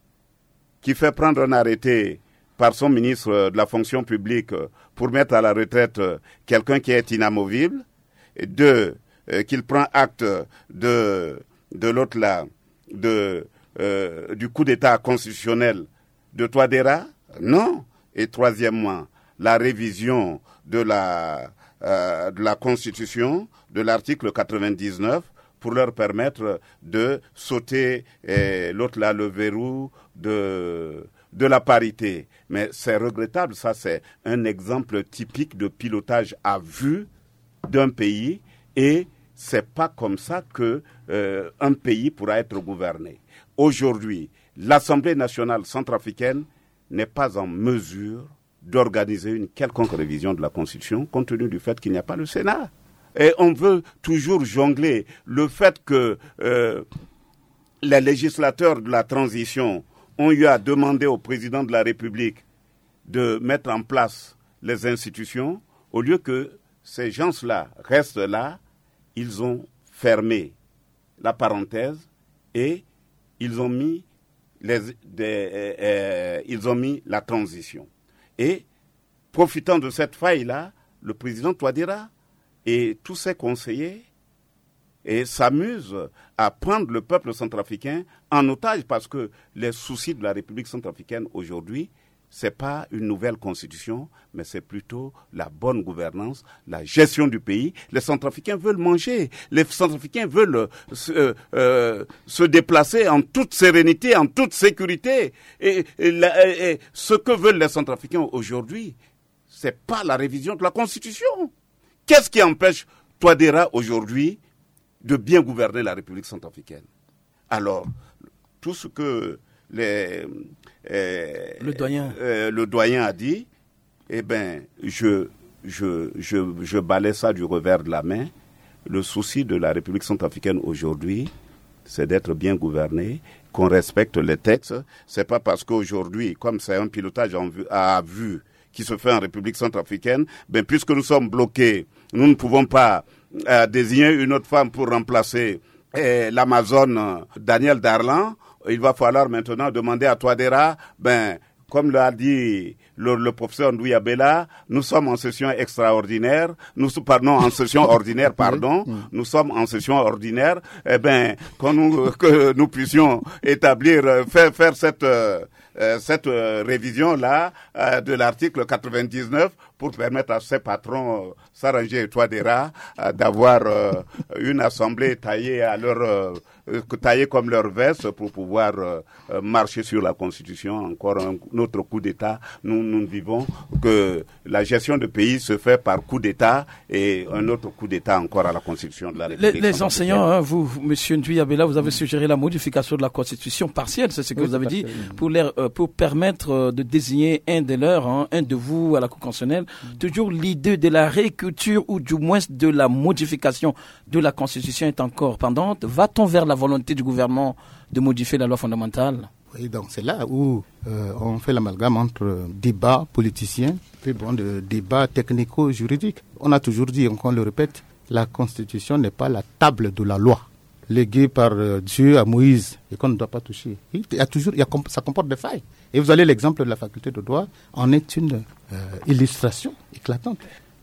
Speaker 2: qui fait prendre un arrêté par son ministre de la fonction publique pour mettre à la retraite quelqu'un qui est inamovible. Et deux, euh, qu'il prend acte de, de l'autre là, de, euh, du coup d'État constitutionnel de Touadéra. Non. Et troisièmement, la révision de la, euh, de la Constitution, de l'article quatre-vingt-dix-neuf, pour leur permettre de sauter eh, l'autre là, le verrou de... de la parité. Mais c'est regrettable, ça c'est un exemple typique de pilotage à vue d'un pays et c'est pas comme ça que euh, un pays pourra être gouverné. Aujourd'hui, l'Assemblée nationale centrafricaine n'est pas en mesure d'organiser une quelconque révision de la Constitution compte tenu du fait qu'il n'y a pas le Sénat. Et on veut toujours jongler le fait que euh, les législateurs de la transition ont eu à demander au président de la République de mettre en place les institutions, au lieu que ces gens-là restent là, ils ont fermé la parenthèse et ils ont mis, les, des, euh, euh, ils ont mis la transition. Et profitant de cette faille-là, le président Touadéra et tous ses conseillers et s'amuse à prendre le peuple centrafricain en otage parce que les soucis de la République centrafricaine aujourd'hui, c'est pas une nouvelle constitution, mais c'est plutôt la bonne gouvernance, la gestion du pays. Les Centrafricains veulent manger, les Centrafricains veulent se, euh, se déplacer en toute sérénité, en toute sécurité. Et, et, la, et, et ce que veulent les Centrafricains aujourd'hui, c'est pas la révision de la Constitution. Qu'est-ce qui empêche Touadéra aujourd'hui de bien gouverner la République centrafricaine? Alors, tout ce que les, euh,
Speaker 1: le, doyen.
Speaker 2: Euh, le doyen a dit, eh ben, je, je, je, je balaie ça du revers de la main. Le souci de la République centrafricaine aujourd'hui, c'est d'être bien gouverné, qu'on respecte les textes. C'est pas parce qu'aujourd'hui, comme c'est un pilotage en vue, à vue qui se fait en République centrafricaine, ben, puisque nous sommes bloqués, nous ne pouvons pas euh, désigner une autre femme pour remplacer euh, l'Amazone euh, Daniel Darlan. Il va falloir maintenant demander à Touadéra, ben, comme l'a dit le, le professeur Ndouya Bella, nous sommes en session extraordinaire, nous pardon, en session ordinaire, pardon, nous sommes en session ordinaire, eh ben, que nous, que nous puissions établir, faire, faire cette, euh, cette euh, révision-là euh, de l'article quatre-vingt-dix-neuf pour permettre à ces patrons euh, s'arranger et Touadéra euh, d'avoir euh, une assemblée taillée à leur euh, taillée comme leur veste pour pouvoir euh, marcher sur la Constitution. Encore un, un autre coup d'État. Nous, nous ne vivons que la gestion de pays se fait par coup d'État et un autre coup d'État encore à la Constitution de la République.
Speaker 1: Les, les enseignants, hein, vous, Monsieur Ndouya Bella, vous avez suggéré la modification de la Constitution partielle, c'est ce que oui, vous avez dit, pour, les, euh, pour permettre euh, de désigner un de leurs, hein, un de vous à la Cour constitutionnelle. Mmh. Toujours l'idée de la réécriture ou du moins de la modification de la Constitution est encore pendante. Va-t-on vers la volonté du gouvernement de modifier la loi fondamentale?
Speaker 3: Oui, donc c'est là où euh, on fait l'amalgame entre euh, débat politicien et bon, de débat technico-juridique. On a toujours dit, on le répète, la Constitution n'est pas la table de la loi léguée par euh, Dieu à Moïse et qu'on ne doit pas toucher. Il y a toujours, il y a, ça comporte des failles. Et vous allez l'exemple de la faculté de droit en est une euh, illustration éclatante.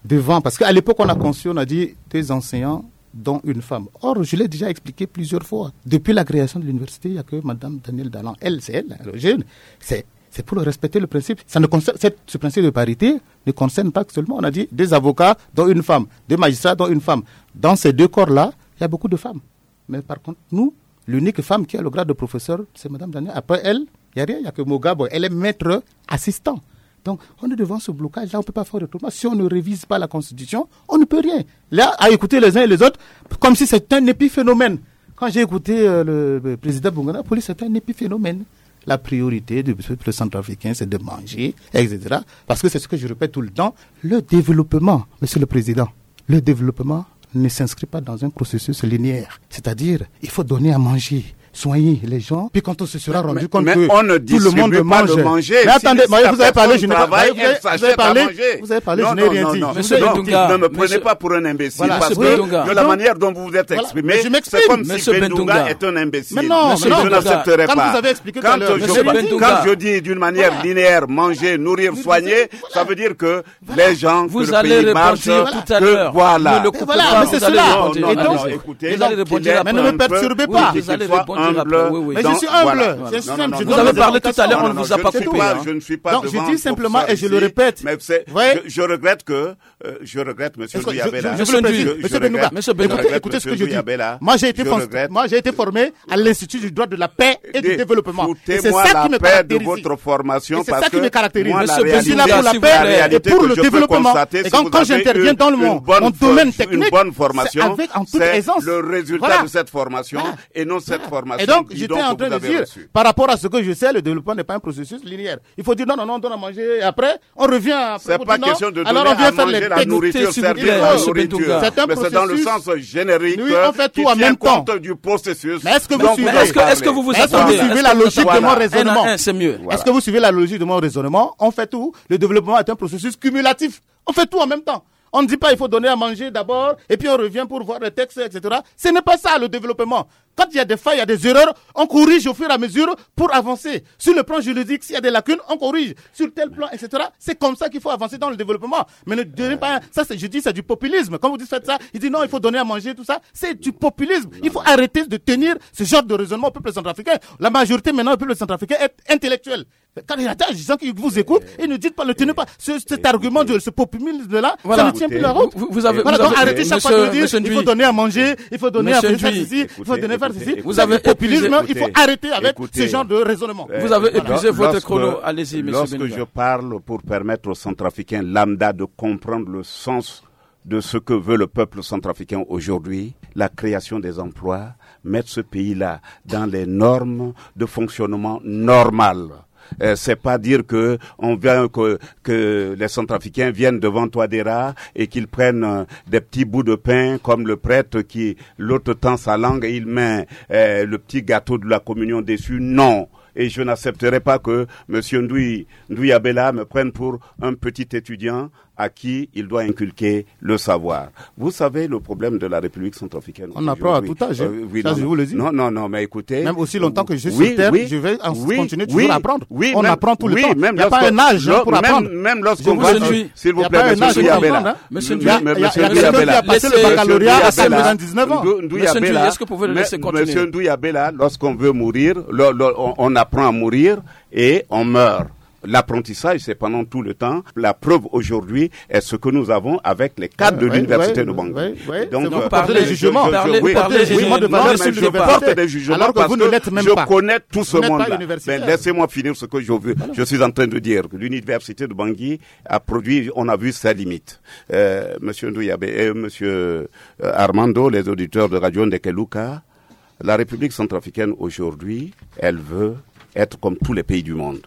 Speaker 3: devant, parce qu'à l'époque, on a conçu, on a dit des enseignants, dont une femme. Or, je l'ai déjà expliqué plusieurs fois. Depuis la création de l'université, il n'y a que Mme Danielle Dalan. Elle, c'est elle, l'origine. C'est, c'est pour respecter le principe. Ça ne concerne, cette, ce principe de parité ne concerne pas seulement, on a dit, des avocats, dont une femme, des magistrats, dont une femme. Dans ces deux corps-là, il y a beaucoup de femmes. Mais par contre, nous, l'unique femme qui a le grade de professeur, c'est Mme Danielle. Après elle, il n'y a rien, il n'y a que Mogabo. Elle est maître assistant. Donc, on est devant ce blocage. Là, on ne peut pas faire autrement. Si on ne révise pas la Constitution, on ne peut rien. Là, à écouter les uns et les autres, comme si c'était un épiphénomène. Quand j'ai écouté euh, le, le président Bongana, pour lui, c'est un épiphénomène. La priorité du peuple centrafricain, c'est de manger, et cetera. Parce que c'est ce que je répète tout le temps. Le développement, monsieur le président, le développement ne s'inscrit pas dans un processus linéaire. C'est-à-dire, il faut donner à manger, soigner les gens, puis quand on se sera rendu
Speaker 2: mais,
Speaker 3: compte
Speaker 2: mais
Speaker 3: que
Speaker 2: on ne
Speaker 3: tout le monde
Speaker 2: pas
Speaker 3: mange.
Speaker 2: De manger.
Speaker 3: Mais attendez,
Speaker 2: si
Speaker 3: vous avez parlé, je n'ai pas
Speaker 2: travail,
Speaker 3: vous avez, vous avez parlé, vous avez parlé,
Speaker 2: non,
Speaker 3: je n'ai
Speaker 2: non,
Speaker 3: rien
Speaker 2: non,
Speaker 3: dit.
Speaker 2: non,
Speaker 1: Monsieur
Speaker 2: non,
Speaker 1: Bendunga,
Speaker 2: ne me prenez
Speaker 1: monsieur,
Speaker 2: pas pour un imbécile,
Speaker 3: voilà,
Speaker 2: parce
Speaker 3: monsieur
Speaker 2: que
Speaker 3: Bendunga,
Speaker 2: de la
Speaker 3: donc,
Speaker 2: manière dont vous vous êtes
Speaker 3: voilà,
Speaker 2: exprimé,
Speaker 3: je
Speaker 2: c'est comme si
Speaker 1: monsieur
Speaker 2: Bendunga
Speaker 1: Bendunga
Speaker 2: est un imbécile.
Speaker 3: Mais non,
Speaker 2: je
Speaker 3: non,
Speaker 2: n'accepterai
Speaker 3: quand
Speaker 2: pas.
Speaker 3: vous avez expliqué tout à
Speaker 2: Quand
Speaker 3: l'heure,
Speaker 2: je,
Speaker 3: monsieur
Speaker 1: Bendunga,
Speaker 2: quand je dis d'une manière
Speaker 1: Voilà.
Speaker 2: linéaire, manger, nourrir, soigner, ça veut dire que les gens,
Speaker 1: Vous
Speaker 2: que
Speaker 1: allez
Speaker 2: le pays marche,
Speaker 1: répondre tout à
Speaker 2: que
Speaker 1: l'heure.
Speaker 2: voilà.
Speaker 1: Ne le coupez
Speaker 3: Voilà,
Speaker 1: pas,
Speaker 3: mais
Speaker 1: vous
Speaker 3: c'est
Speaker 1: allez
Speaker 3: cela.
Speaker 1: répondre.
Speaker 3: Et donc,
Speaker 1: Allez-y.
Speaker 2: écoutez,
Speaker 1: Vous allez répondre
Speaker 2: qu'il est
Speaker 1: après.
Speaker 3: Mais ne me perturbez pas.
Speaker 1: Oui, vous allez répondre après. Oui, oui,
Speaker 3: Mais
Speaker 2: donc,
Speaker 3: je suis humble.
Speaker 2: voilà.
Speaker 3: Je suis
Speaker 2: Non, non,
Speaker 3: humble.
Speaker 2: non,
Speaker 3: Je
Speaker 2: non,
Speaker 1: Vous
Speaker 3: donne
Speaker 1: avez
Speaker 3: des
Speaker 1: parlé tout à l'heure, on
Speaker 3: orientations.
Speaker 1: ne vous a pas
Speaker 2: je ne suis
Speaker 1: coupé.
Speaker 2: pas-
Speaker 1: hein.
Speaker 2: Je ne suis pas
Speaker 3: Donc,
Speaker 2: devant
Speaker 3: je dis simplement,
Speaker 2: pour ça
Speaker 3: et je le
Speaker 2: ici,
Speaker 3: répète.
Speaker 2: Mais c'est-
Speaker 3: Ouais.
Speaker 2: je, je regrette que, euh, je regrette, monsieur
Speaker 3: Est-ce que je-
Speaker 2: Douyabela.
Speaker 3: je- je
Speaker 1: Monsieur
Speaker 3: vous le précise,
Speaker 1: Ndu,
Speaker 3: Monsieur
Speaker 2: je
Speaker 3: Bendunga,
Speaker 2: regrette-
Speaker 1: Monsieur
Speaker 2: je
Speaker 1: Bendunga,
Speaker 3: écoutez,
Speaker 2: regrette,
Speaker 3: écoutez ce que
Speaker 2: monsieur
Speaker 3: je dis.
Speaker 2: Douyabela.
Speaker 3: Moi, j'ai été,
Speaker 2: Je
Speaker 3: fon-
Speaker 2: regrette.
Speaker 3: moi, j'ai été formé à l'Institut du droit de la paix et du
Speaker 2: Des-
Speaker 3: développement. Et c'est
Speaker 2: Foutez-moi
Speaker 3: ça
Speaker 2: la
Speaker 3: qui me
Speaker 2: paix de
Speaker 3: caractérise.
Speaker 2: votre formation
Speaker 3: Et c'est
Speaker 2: parce
Speaker 3: ça qui
Speaker 2: que
Speaker 3: me caractérise.
Speaker 2: moi, la
Speaker 1: Monsieur
Speaker 3: Je suis là
Speaker 2: réalité-
Speaker 3: pour la
Speaker 1: s'il vous
Speaker 3: paix
Speaker 1: plaît,
Speaker 3: et
Speaker 2: réalité
Speaker 3: pour
Speaker 2: que
Speaker 3: le
Speaker 2: je peux
Speaker 3: développement.
Speaker 2: constater,
Speaker 3: Et
Speaker 2: si
Speaker 3: quand,
Speaker 2: vous
Speaker 3: quand
Speaker 2: avez
Speaker 3: j'interviens
Speaker 2: une-
Speaker 3: dans le
Speaker 2: une
Speaker 3: monde,
Speaker 2: bonne
Speaker 3: mon
Speaker 2: for-
Speaker 3: domaine
Speaker 2: une
Speaker 3: technique,
Speaker 2: bonne
Speaker 3: c'est
Speaker 2: formation,
Speaker 3: avec en toute
Speaker 2: c'est
Speaker 3: aisance.
Speaker 2: le résultat
Speaker 3: Voilà.
Speaker 2: de cette formation
Speaker 3: Voilà.
Speaker 2: et non cette
Speaker 3: Voilà.
Speaker 2: formation.
Speaker 3: Et donc,
Speaker 2: bidon
Speaker 3: j'étais
Speaker 2: que
Speaker 3: en
Speaker 2: vous
Speaker 3: train de
Speaker 2: avez
Speaker 3: dire,
Speaker 2: reçue.
Speaker 3: par rapport à ce que je sais, le développement n'est pas un processus linéaire. Il faut dire non, non, non, on donne à manger. Et après, on revient. Après,
Speaker 2: C'est
Speaker 3: on
Speaker 2: pas
Speaker 3: dit non.
Speaker 2: question de
Speaker 3: Alors,
Speaker 2: donner
Speaker 3: on vient
Speaker 2: à
Speaker 3: faire
Speaker 2: manger
Speaker 3: les
Speaker 2: la
Speaker 3: textes.
Speaker 2: nourriture,
Speaker 1: s'il vous
Speaker 2: servir
Speaker 1: plaît,
Speaker 2: la
Speaker 1: monsieur
Speaker 2: nourriture.
Speaker 1: Bendunga.
Speaker 3: C'est un
Speaker 2: Mais c'est dans le
Speaker 3: processus.
Speaker 2: sens générique
Speaker 3: Oui, on fait
Speaker 2: qui
Speaker 3: tout en
Speaker 2: tient
Speaker 3: même temps.
Speaker 2: compte du processus.
Speaker 3: Mais est-ce que vous
Speaker 2: dont
Speaker 3: suivez-
Speaker 2: avez
Speaker 1: Est-ce que, est-ce que vous vous
Speaker 3: Mais est-ce que
Speaker 1: attendez
Speaker 3: vous suivez
Speaker 1: Est-ce
Speaker 3: la
Speaker 1: que vous
Speaker 3: logique de
Speaker 1: attendez
Speaker 3: mon
Speaker 1: Un à
Speaker 3: raisonnement?
Speaker 1: un, c'est mieux.
Speaker 3: Est-ce que vous suivez la logique de mon raisonnement? On fait tout. Le développement est un processus cumulatif. On fait tout en même temps. On ne dit pas il faut donner à manger d'abord et puis on revient pour voir les textes, et cetera. Ce n'est pas ça le développement. Quand il y a des failles, il y a des erreurs, on corrige au fur et à mesure pour avancer. Sur le plan juridique, s'il y a des lacunes, on corrige. Sur tel plan, et cetera. C'est comme ça qu'il faut avancer dans le développement. Mais ne donnez pas, ça c'est, je dis, c'est du populisme. Quand vous dites faites ça, il dit non, il faut donner à manger, tout ça. C'est du populisme. Il faut arrêter de tenir ce genre de raisonnement au peuple centrafricain. La majorité maintenant au peuple centrafricain est intellectuelle. Quand il y a des gens qui vous écoutent et ne dites pas, ne tenez pas ce, cet argument de ce populisme-là,
Speaker 1: Voilà.
Speaker 3: ça ne tient plus la route.
Speaker 1: Vous, vous avez,
Speaker 3: Voilà,
Speaker 1: vous
Speaker 3: donc
Speaker 1: avez-
Speaker 3: arrêtez chaque
Speaker 1: monsieur,
Speaker 3: fois de dire
Speaker 1: monsieur
Speaker 3: il faut
Speaker 1: Ndui,
Speaker 3: donner à manger, il faut donner à
Speaker 1: Monsieur
Speaker 3: faire
Speaker 1: Ndui,
Speaker 3: ceci, il faut donner à faire
Speaker 2: écoutez,
Speaker 3: ceci.
Speaker 2: écoutez,
Speaker 3: Vous avez
Speaker 1: écoutez,
Speaker 3: populisme, il faut
Speaker 2: écoutez,
Speaker 3: arrêter avec
Speaker 2: écoutez.
Speaker 3: ce genre de raisonnement.
Speaker 1: Vous avez
Speaker 2: Euh,
Speaker 1: épuisé votre
Speaker 2: lorsque-
Speaker 1: chrono. Allez-y, monsieur
Speaker 2: Lorsque
Speaker 1: Bendunga.
Speaker 2: je parle pour permettre aux Centrafricains lambda de comprendre le sens de ce que veut le peuple centrafricain aujourd'hui, la création des emplois, mettre ce pays-là dans les normes de fonctionnement normales. Euh, c'est pas dire que on vient que, que les Centrafricains viennent devant Touadéra et qu'ils prennent euh, des petits bouts de pain comme le prêtre qui l'autre tend sa langue et il met euh, le petit gâteau de la communion dessus. Non. Et je n'accepterai pas que M. Ndui, Douyabela me prenne pour un petit étudiant à qui il doit inculquer le savoir. Vous savez le problème de la République centrafricaine.
Speaker 3: On apprend à tout âge, hein.
Speaker 2: oui,
Speaker 3: Ça,
Speaker 2: non,
Speaker 3: je
Speaker 2: non.
Speaker 3: vous le dis.
Speaker 2: Non, non, non, mais écoutez.
Speaker 3: Même aussi longtemps que je suis
Speaker 2: oui,
Speaker 3: sur Terre,
Speaker 2: oui,
Speaker 3: je vais en-
Speaker 2: oui,
Speaker 3: continuer toujours
Speaker 2: oui,
Speaker 3: à apprendre.
Speaker 2: oui,
Speaker 3: On
Speaker 2: même-
Speaker 3: apprend tout le
Speaker 2: oui,
Speaker 3: temps.
Speaker 2: même
Speaker 3: Il n'y a pas
Speaker 2: lorsqu'on-
Speaker 3: un âge hein, pour
Speaker 2: même-
Speaker 3: apprendre.
Speaker 2: Même
Speaker 3: Je
Speaker 2: lorsqu'on
Speaker 3: vous
Speaker 2: va,
Speaker 3: le dis.
Speaker 2: s'il
Speaker 3: Il
Speaker 2: vous
Speaker 3: y a
Speaker 2: plaît,
Speaker 3: pas un
Speaker 2: monsieur
Speaker 3: âge pour
Speaker 2: Douyabela.
Speaker 3: apprendre, hein.
Speaker 1: Monsieur
Speaker 3: Il y a-
Speaker 1: Ndui,
Speaker 3: il y a-
Speaker 2: Monsieur
Speaker 3: il y a quelqu'un qui a
Speaker 2: Douyabela.
Speaker 3: passé le
Speaker 1: Laissez-
Speaker 3: baccalauréat à
Speaker 1: Monsieur
Speaker 3: soixante-dix-neuf ans.
Speaker 2: Ndou-
Speaker 1: Monsieur Ndui,
Speaker 2: Douyabela,
Speaker 1: est-ce que vous pouvez le laisser
Speaker 2: mais-
Speaker 1: continuer?
Speaker 2: Monsieur Douyabela, lorsqu'on veut mourir, le- le- on, on apprend à mourir et on meurt. L'apprentissage, c'est pendant tout le temps. La preuve aujourd'hui est ce que nous avons avec les cadres de
Speaker 3: Ouais,
Speaker 2: l'université
Speaker 3: ouais,
Speaker 2: de Bangui.
Speaker 3: ouais, ouais.
Speaker 2: Donc,
Speaker 3: C'est vous
Speaker 2: euh,
Speaker 3: portez
Speaker 1: des
Speaker 3: les
Speaker 2: je-
Speaker 3: jugements.
Speaker 2: je- je-
Speaker 1: Parlez-
Speaker 2: oui,
Speaker 1: parlez-
Speaker 2: oui,
Speaker 3: jugements de
Speaker 2: non,
Speaker 3: valeur
Speaker 2: mais
Speaker 3: sur
Speaker 2: je
Speaker 3: l'université.
Speaker 2: porte des jugements
Speaker 3: Alors que
Speaker 2: parce
Speaker 3: vous ne l'êtes même
Speaker 2: je
Speaker 3: pas.
Speaker 2: connais tout ce
Speaker 3: Vous n'êtes pas
Speaker 2: monde-là.
Speaker 3: universitaire.
Speaker 2: Mais laissez-moi finir ce que je veux. Je suis en train de dire que l'université de Bangui a produit, on a vu ses limites. Euh, Monsieur Ndouyabé et Monsieur euh, Armando, les auditeurs de Radio Ndekeluka, la République centrafricaine aujourd'hui, elle veut être comme tous les pays du monde.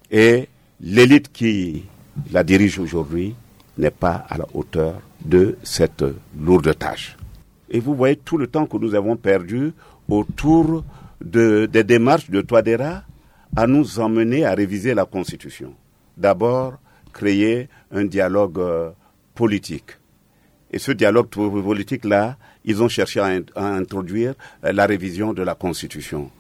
Speaker 2: Et l'élite qui la dirige aujourd'hui n'est pas à la hauteur de cette lourde tâche. Et vous voyez tout le temps que nous avons perdu autour de, des démarches de Touadéra à nous emmener à réviser la Constitution. D'abord, créer un dialogue euh, politique. Et ce dialogue politique-là, ils ont cherché à, à introduire euh, la révision de la Constitution.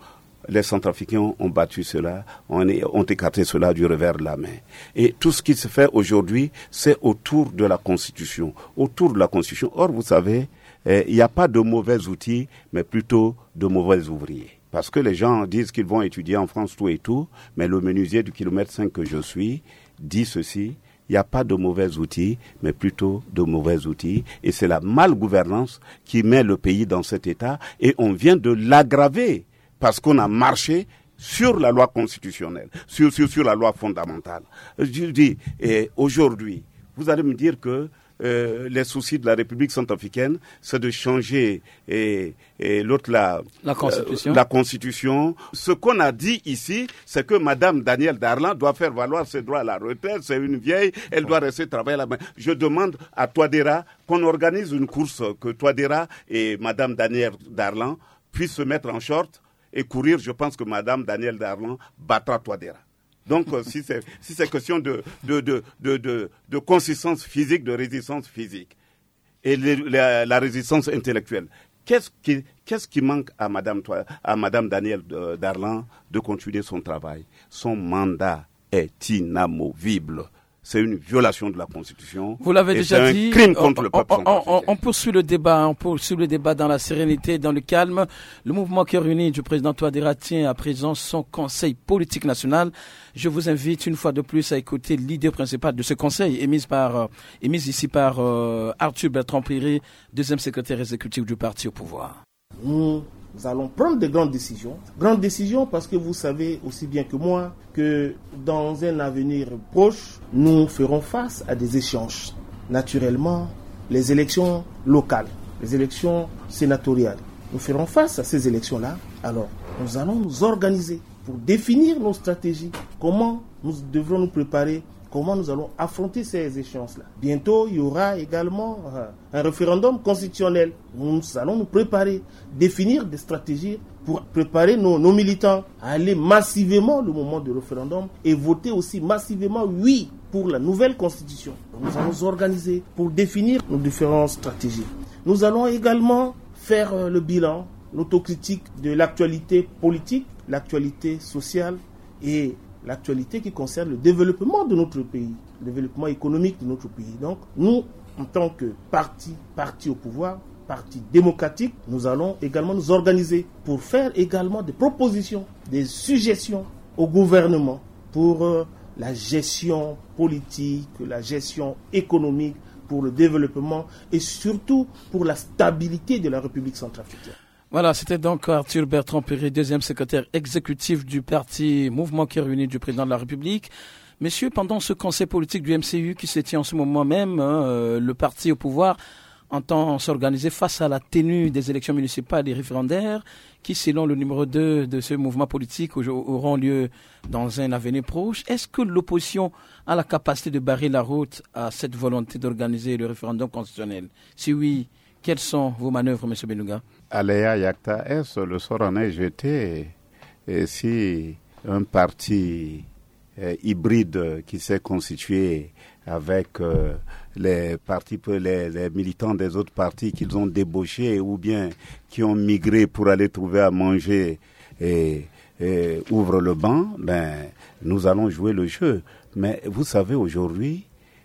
Speaker 2: les Centrafricains ont battu cela, ont, ont écarté cela du revers de la main. Et tout ce qui se fait aujourd'hui, c'est autour de la Constitution. Autour de la Constitution. Or, vous savez, il n'y a pas de mauvais outils, mais plutôt de mauvais ouvriers. Parce que les gens disent qu'ils vont étudier en France tout et tout, mais le menuisier du kilomètre cinq que je suis dit ceci, il n'y a pas de mauvais outils, mais plutôt de mauvais outils. Et c'est la malgouvernance qui met le pays dans cet état. Et on vient de l'aggraver parce qu'on a marché sur la loi constitutionnelle, sur, sur, sur la loi fondamentale. Je dis, et aujourd'hui, vous allez me dire que Euh, les soucis de la République centrafricaine, c'est de changer et, et l'autre la,
Speaker 1: la constitution.
Speaker 2: Euh, la constitution. Ce qu'on a dit ici, c'est que Madame Danielle Darlan doit faire valoir ses droits à la retraite. C'est une vieille, elle doit rester travailler là-bas. Je demande à Touadéra qu'on organise une course, que Touadéra et Madame Danielle Darlan puissent se mettre en short et courir. Je pense que Madame Danielle Darlan battra Touadéra. Donc, euh, si c'est si c'est question de de de de de, de consistance physique, de résistance physique et les, la, la résistance intellectuelle, qu'est-ce qui qu'est-ce qui manque à Madame à Madame Danielle Darlan de continuer son travail? Son mandat est inamovible. C'est une violation de la Constitution.
Speaker 1: Vous l'avez déjà
Speaker 2: c'est
Speaker 1: dit.
Speaker 2: Un crime contre
Speaker 1: on,
Speaker 2: le peuple
Speaker 1: on, on, on poursuit le débat. On poursuit le débat dans la sérénité, dans le calme. Le mouvement Cœur Uni du président Touadéra tient à présent son conseil politique national. Je vous invite une fois de plus à écouter l'idée principale de ce conseil émise par euh, émise ici par euh, Arthur Bertrand-Péry, deuxième secrétaire exécutif du parti au pouvoir.
Speaker 6: Nous Nous allons prendre de grandes décisions. Grandes décisions parce que vous savez aussi bien que moi que dans un avenir proche, nous ferons face à des échéances. Naturellement, les élections locales, les élections sénatoriales. Nous ferons face à ces élections-là. Alors, nous allons nous organiser pour définir nos stratégies. Comment nous devrons nous préparer? Comment nous allons affronter ces échéances-là? Bientôt, il y aura également un référendum constitutionnel. Nous allons nous préparer, définir des stratégies pour préparer nos, nos militants à aller massivement le moment du référendum et voter aussi massivement oui pour la nouvelle constitution. Nous allons nous organiser pour définir nos différentes stratégies. Nous allons également faire le bilan, l'autocritique de l'actualité politique, l'actualité sociale et l'actualité qui concerne le développement de notre pays, le développement économique de notre pays. Donc, nous, en tant que parti, parti au pouvoir, parti démocratique, nous allons également nous organiser pour faire également des propositions, des suggestions au gouvernement pour euh, la gestion politique, la gestion économique, pour le développement et surtout pour la stabilité de la République centrafricaine.
Speaker 1: Voilà, c'était donc Arthur Bertrand-Péry, deuxième secrétaire exécutif du parti Mouvement Cœur Uni du président de la République. Messieurs, pendant ce conseil politique du M C U qui se tient en ce moment même, hein, le parti au pouvoir entend s'organiser face à la tenue des élections municipales et référendaires qui, selon le numéro deux de ce mouvement politique, auront lieu dans un avenir proche. Est-ce que l'opposition a la capacité de barrer la route à cette volonté d'organiser le référendum constitutionnel? Si oui, quelles sont vos manœuvres, M. Benouga?
Speaker 2: Aléa Yakta, est-ce le sort en est jeté et si un parti euh, hybride qui s'est constitué avec euh, les partis, les, les militants des autres partis qu'ils ont débauchés ou bien qui ont migré pour aller trouver à manger et, et ouvre le banc, ben nous allons jouer le jeu. Mais vous savez aujourd'hui,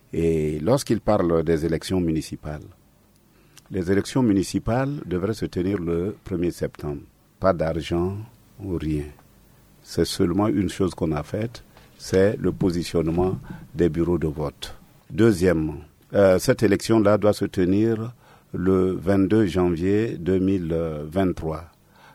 Speaker 2: et lorsqu'il parle des élections municipales, les élections municipales devraient se tenir le premier septembre. Pas d'argent ou rien. C'est seulement une chose qu'on a faite, c'est le positionnement des bureaux de vote. Deuxièmement, euh, cette élection-là doit se tenir le vingt-deux janvier deux mille vingt-trois.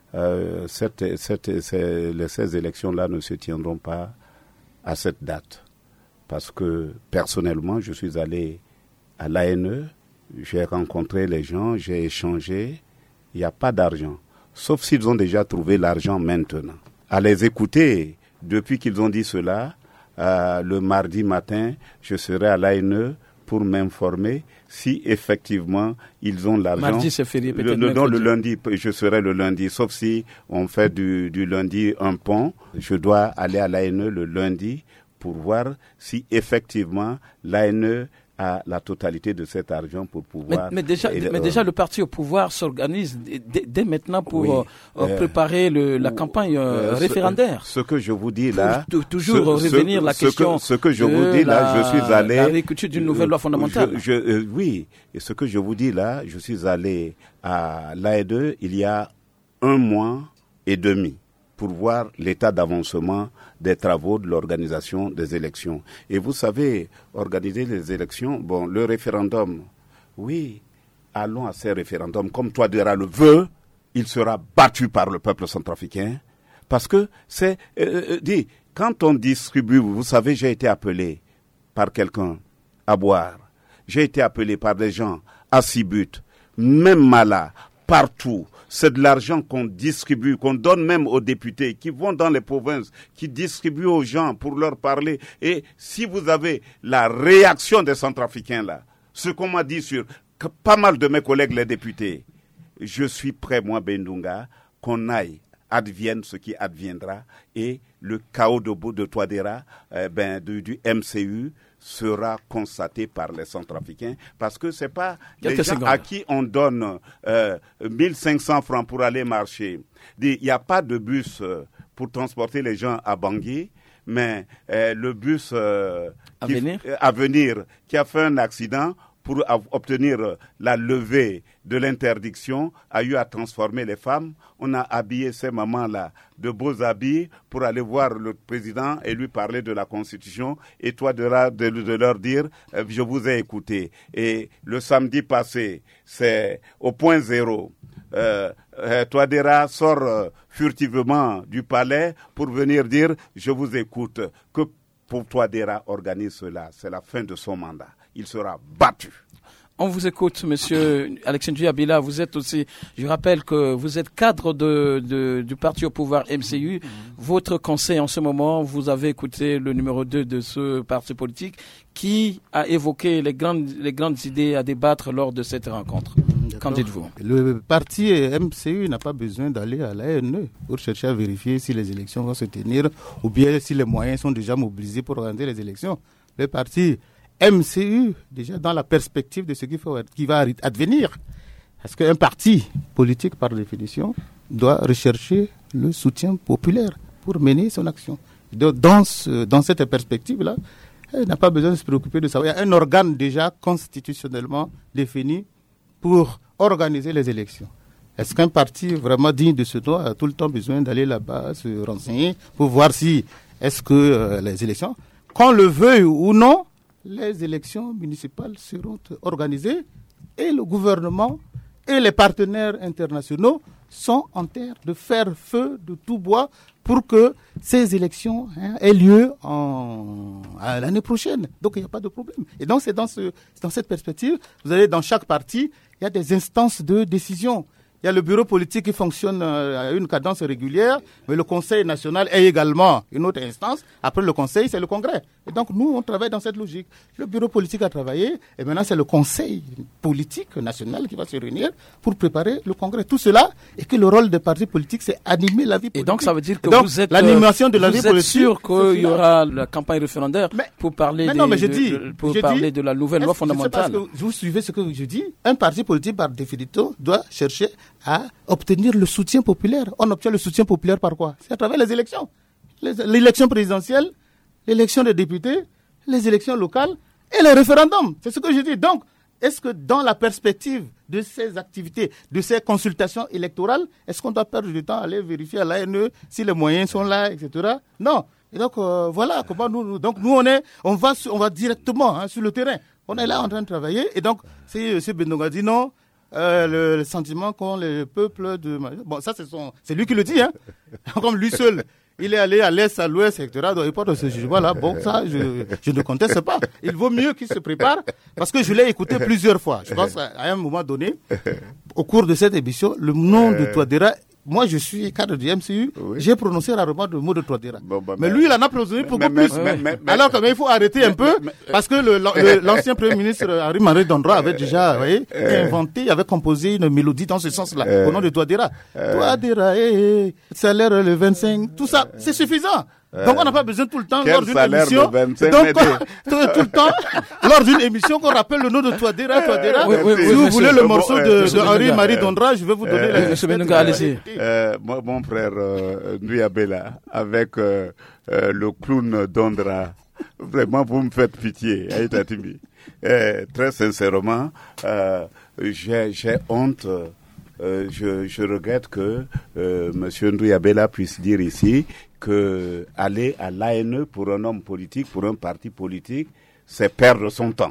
Speaker 2: Euh, cette, cette, ces, les, ces élections-là ne se tiendront pas à cette date. Parce que personnellement, je suis allé à l'A N E, j'ai rencontré les gens, j'ai échangé, il n'y a pas d'argent. Sauf s'ils ont déjà trouvé l'argent maintenant. À les écouter, depuis qu'ils ont dit cela, euh, le mardi matin, je serai à l'A N E pour m'informer si effectivement ils ont l'argent.
Speaker 1: Mardi, c'est férié, peut-être.
Speaker 2: Le, non, le lundi, je serai le lundi, sauf si on fait du, du lundi un pont. Je dois aller à l'A N E le lundi pour voir si effectivement l'A N E à la totalité de cet argent pour pouvoir...
Speaker 1: Mais, mais, déjà,
Speaker 2: et,
Speaker 1: mais
Speaker 2: euh, déjà,
Speaker 1: le parti au pouvoir s'organise dès, dès maintenant pour
Speaker 2: oui,
Speaker 1: euh, euh, préparer le, la campagne euh, référendaire.
Speaker 2: Ce, ce que je vous dis là...
Speaker 1: Pour, toujours
Speaker 2: ce,
Speaker 1: revenir
Speaker 2: ce,
Speaker 1: la question...
Speaker 2: Ce que, ce que je vous dis là,
Speaker 1: la,
Speaker 2: je suis allé...
Speaker 1: La réécriture d'une nouvelle loi fondamentale.
Speaker 2: Je, je, euh, oui, et ce que je vous dis là, je suis allé à l'A E deux il y a un mois et demi pour voir l'état d'avancement des travaux de l'organisation des élections. Et vous savez, organiser les élections, bon, le référendum, oui, allons à ces référendums. Comme Touadéra le veut, il sera battu par le peuple centrafricain. Parce que c'est, euh, euh, dit, quand on distribue, vous savez, j'ai été appelé par quelqu'un à boire. J'ai été appelé par des gens à Sibut, même Mala, partout. C'est de l'argent qu'on distribue, qu'on donne même aux députés qui vont dans les provinces, qui distribuent aux gens pour leur parler. Et si vous avez la réaction des Centrafricains là, ce qu'on m'a dit sur pas mal de mes collègues les députés, je suis prêt, moi, Bendunga, qu'on aille, advienne ce qui adviendra, et le chaos de bout de Touadéra, euh, ben, du, du M C U, sera constaté par les Centrafricains, parce que c'est pas les gens secondes. À qui on donne euh, mille cinq cents francs pour aller marcher. Il n'y a pas de bus euh, pour transporter les gens à Bangui, mais euh, le bus euh,
Speaker 1: à,
Speaker 2: qui,
Speaker 1: venir.
Speaker 2: Euh, à venir qui a fait un accident pour obtenir la levée de l'interdiction, a eu à transformer les femmes. On a habillé ces mamans-là de beaux habits pour aller voir le président et lui parler de la Constitution, et toi de, la, de, de leur dire euh, « je vous ai écouté ». Et le samedi passé, c'est au point zéro. Euh, euh, Touadéra sort euh, furtivement du palais pour venir dire « je vous écoute ». Que pour Touadéra organise cela, c'est la fin de son mandat. Il sera battu.
Speaker 1: On vous écoute, monsieur Alexandre Abila. Vous êtes aussi, je rappelle que vous êtes cadre de, de, du parti au pouvoir M C U. Votre conseil en ce moment, vous avez écouté le numéro deux de ce parti politique qui a évoqué les grandes, les grandes idées à débattre lors de cette rencontre. Qu'en dites-vous?
Speaker 3: Le parti M C U n'a pas besoin d'aller à l'A N E pour chercher à vérifier si les élections vont se tenir ou bien si les moyens sont déjà mobilisés pour organiser les élections. Le parti M C U, déjà dans la perspective de ce qui, faut, qui va advenir. Parce qu'un parti politique, par définition, doit rechercher le soutien populaire pour mener son action. Donc, dans, ce, dans cette perspective-là, il n'a pas besoin de se préoccuper de savoir. Il y a un organe déjà constitutionnellement défini pour organiser les élections. Est-ce qu'un parti vraiment digne de ce nom a tout le temps besoin d'aller là-bas se renseigner pour voir si est-ce que euh, les élections, qu'on le veuille ou non, les élections municipales seront organisées et le gouvernement et les partenaires internationaux sont en terre de faire feu de tout bois pour que ces élections hein, aient lieu en, à l'année prochaine. Donc il n'y a pas de problème. Et donc c'est dans, ce, dans cette perspective, vous avez dans chaque parti, il y a des instances de décision. Il y a le bureau politique qui fonctionne à une cadence régulière, mais le Conseil national est également une autre instance. Après le Conseil, c'est le Congrès. Et donc nous, on travaille dans cette logique. Le bureau politique a travaillé, et maintenant c'est le Conseil politique national qui va se réunir pour préparer le Congrès. Tout cela, et que le rôle des partis politiques, c'est animer la vie politique.
Speaker 1: Et donc ça veut dire que
Speaker 3: donc,
Speaker 1: vous êtes,
Speaker 3: l'animation de la
Speaker 1: vous
Speaker 3: vie
Speaker 1: êtes
Speaker 3: politique,
Speaker 1: sûr qu'il y aura la campagne référendaire
Speaker 3: mais,
Speaker 1: pour parler,
Speaker 3: mais non,
Speaker 1: des,
Speaker 3: mais je
Speaker 1: de,
Speaker 3: dis,
Speaker 1: de, pour
Speaker 3: je
Speaker 1: parler
Speaker 3: dis,
Speaker 1: de la nouvelle loi fondamentale.
Speaker 3: Que vous suivez ce que je dis. Un parti politique, par définition, doit chercher à obtenir le soutien populaire. On obtient le soutien populaire par quoi? C'est à travers les élections. Les, l'élection présidentielle, l'élection des députés, les élections locales et les référendums. C'est ce que je dis. Donc, est-ce que dans la perspective de ces activités, de ces consultations électorales, est-ce qu'on doit perdre du temps à aller vérifier à l'A N E si les moyens sont là, et cetera. Non. Et donc, euh, voilà comment nous, nous... Donc, nous, on est, on va, on va directement hein, sur le terrain. On est là en train de travailler. Et donc, si M. Bendonga dit non, Euh, le, le sentiment qu'ont le peuple de... Bon, ça, c'est, son, c'est lui qui le dit, hein. Comme lui seul. Il est allé à l'est, à l'ouest, et cetera. Donc, il porte ce jugement-là. Bon, ça, je, je ne conteste pas. Il vaut mieux qu'il se prépare, parce que je l'ai écouté plusieurs fois. Je pense, à un moment donné, au cours de cette émission, le nom de Touadéra... Moi, je suis cadre du M C U. Oui. J'ai prononcé rarement le mot de Touadéra. Bon, bah, mais lui, il en a prononcé beaucoup mais, plus. Mais, mais, mais, Alors, quand même, il faut arrêter un peu, mais, parce que le, le, l'ancien Premier ministre Henri Marie Dandra avait déjà vous voyez, euh, inventé, avait composé une mélodie dans ce sens-là, euh, au nom de Touadéra. Euh, Touadéra, eh, eh, salaire le vingt-cinq, tout ça, c'est suffisant. Euh, Donc on n'a pas besoin tout le temps lors d'une émission. Donc tout, tout le temps lors d'une émission qu'on rappelle le nom de Touadéra, Touadéra. Oui, oui, oui, si vous voulez le morceau bon, de, de Henri Marie Dondra, je vais vous donner euh, la. Monsieur Benunga, allez-y.
Speaker 2: Euh, moi, mon frère euh, Nduyabela, avec euh, euh, le clown Dondra, vraiment vous me faites pitié, Aïtatimi. Euh, très sincèrement, euh, j'ai, j'ai honte. Euh, je, je regrette que euh, M. Nduyabela puisse dire ici que aller à l'A N E pour un homme politique, pour un parti politique, c'est perdre son temps.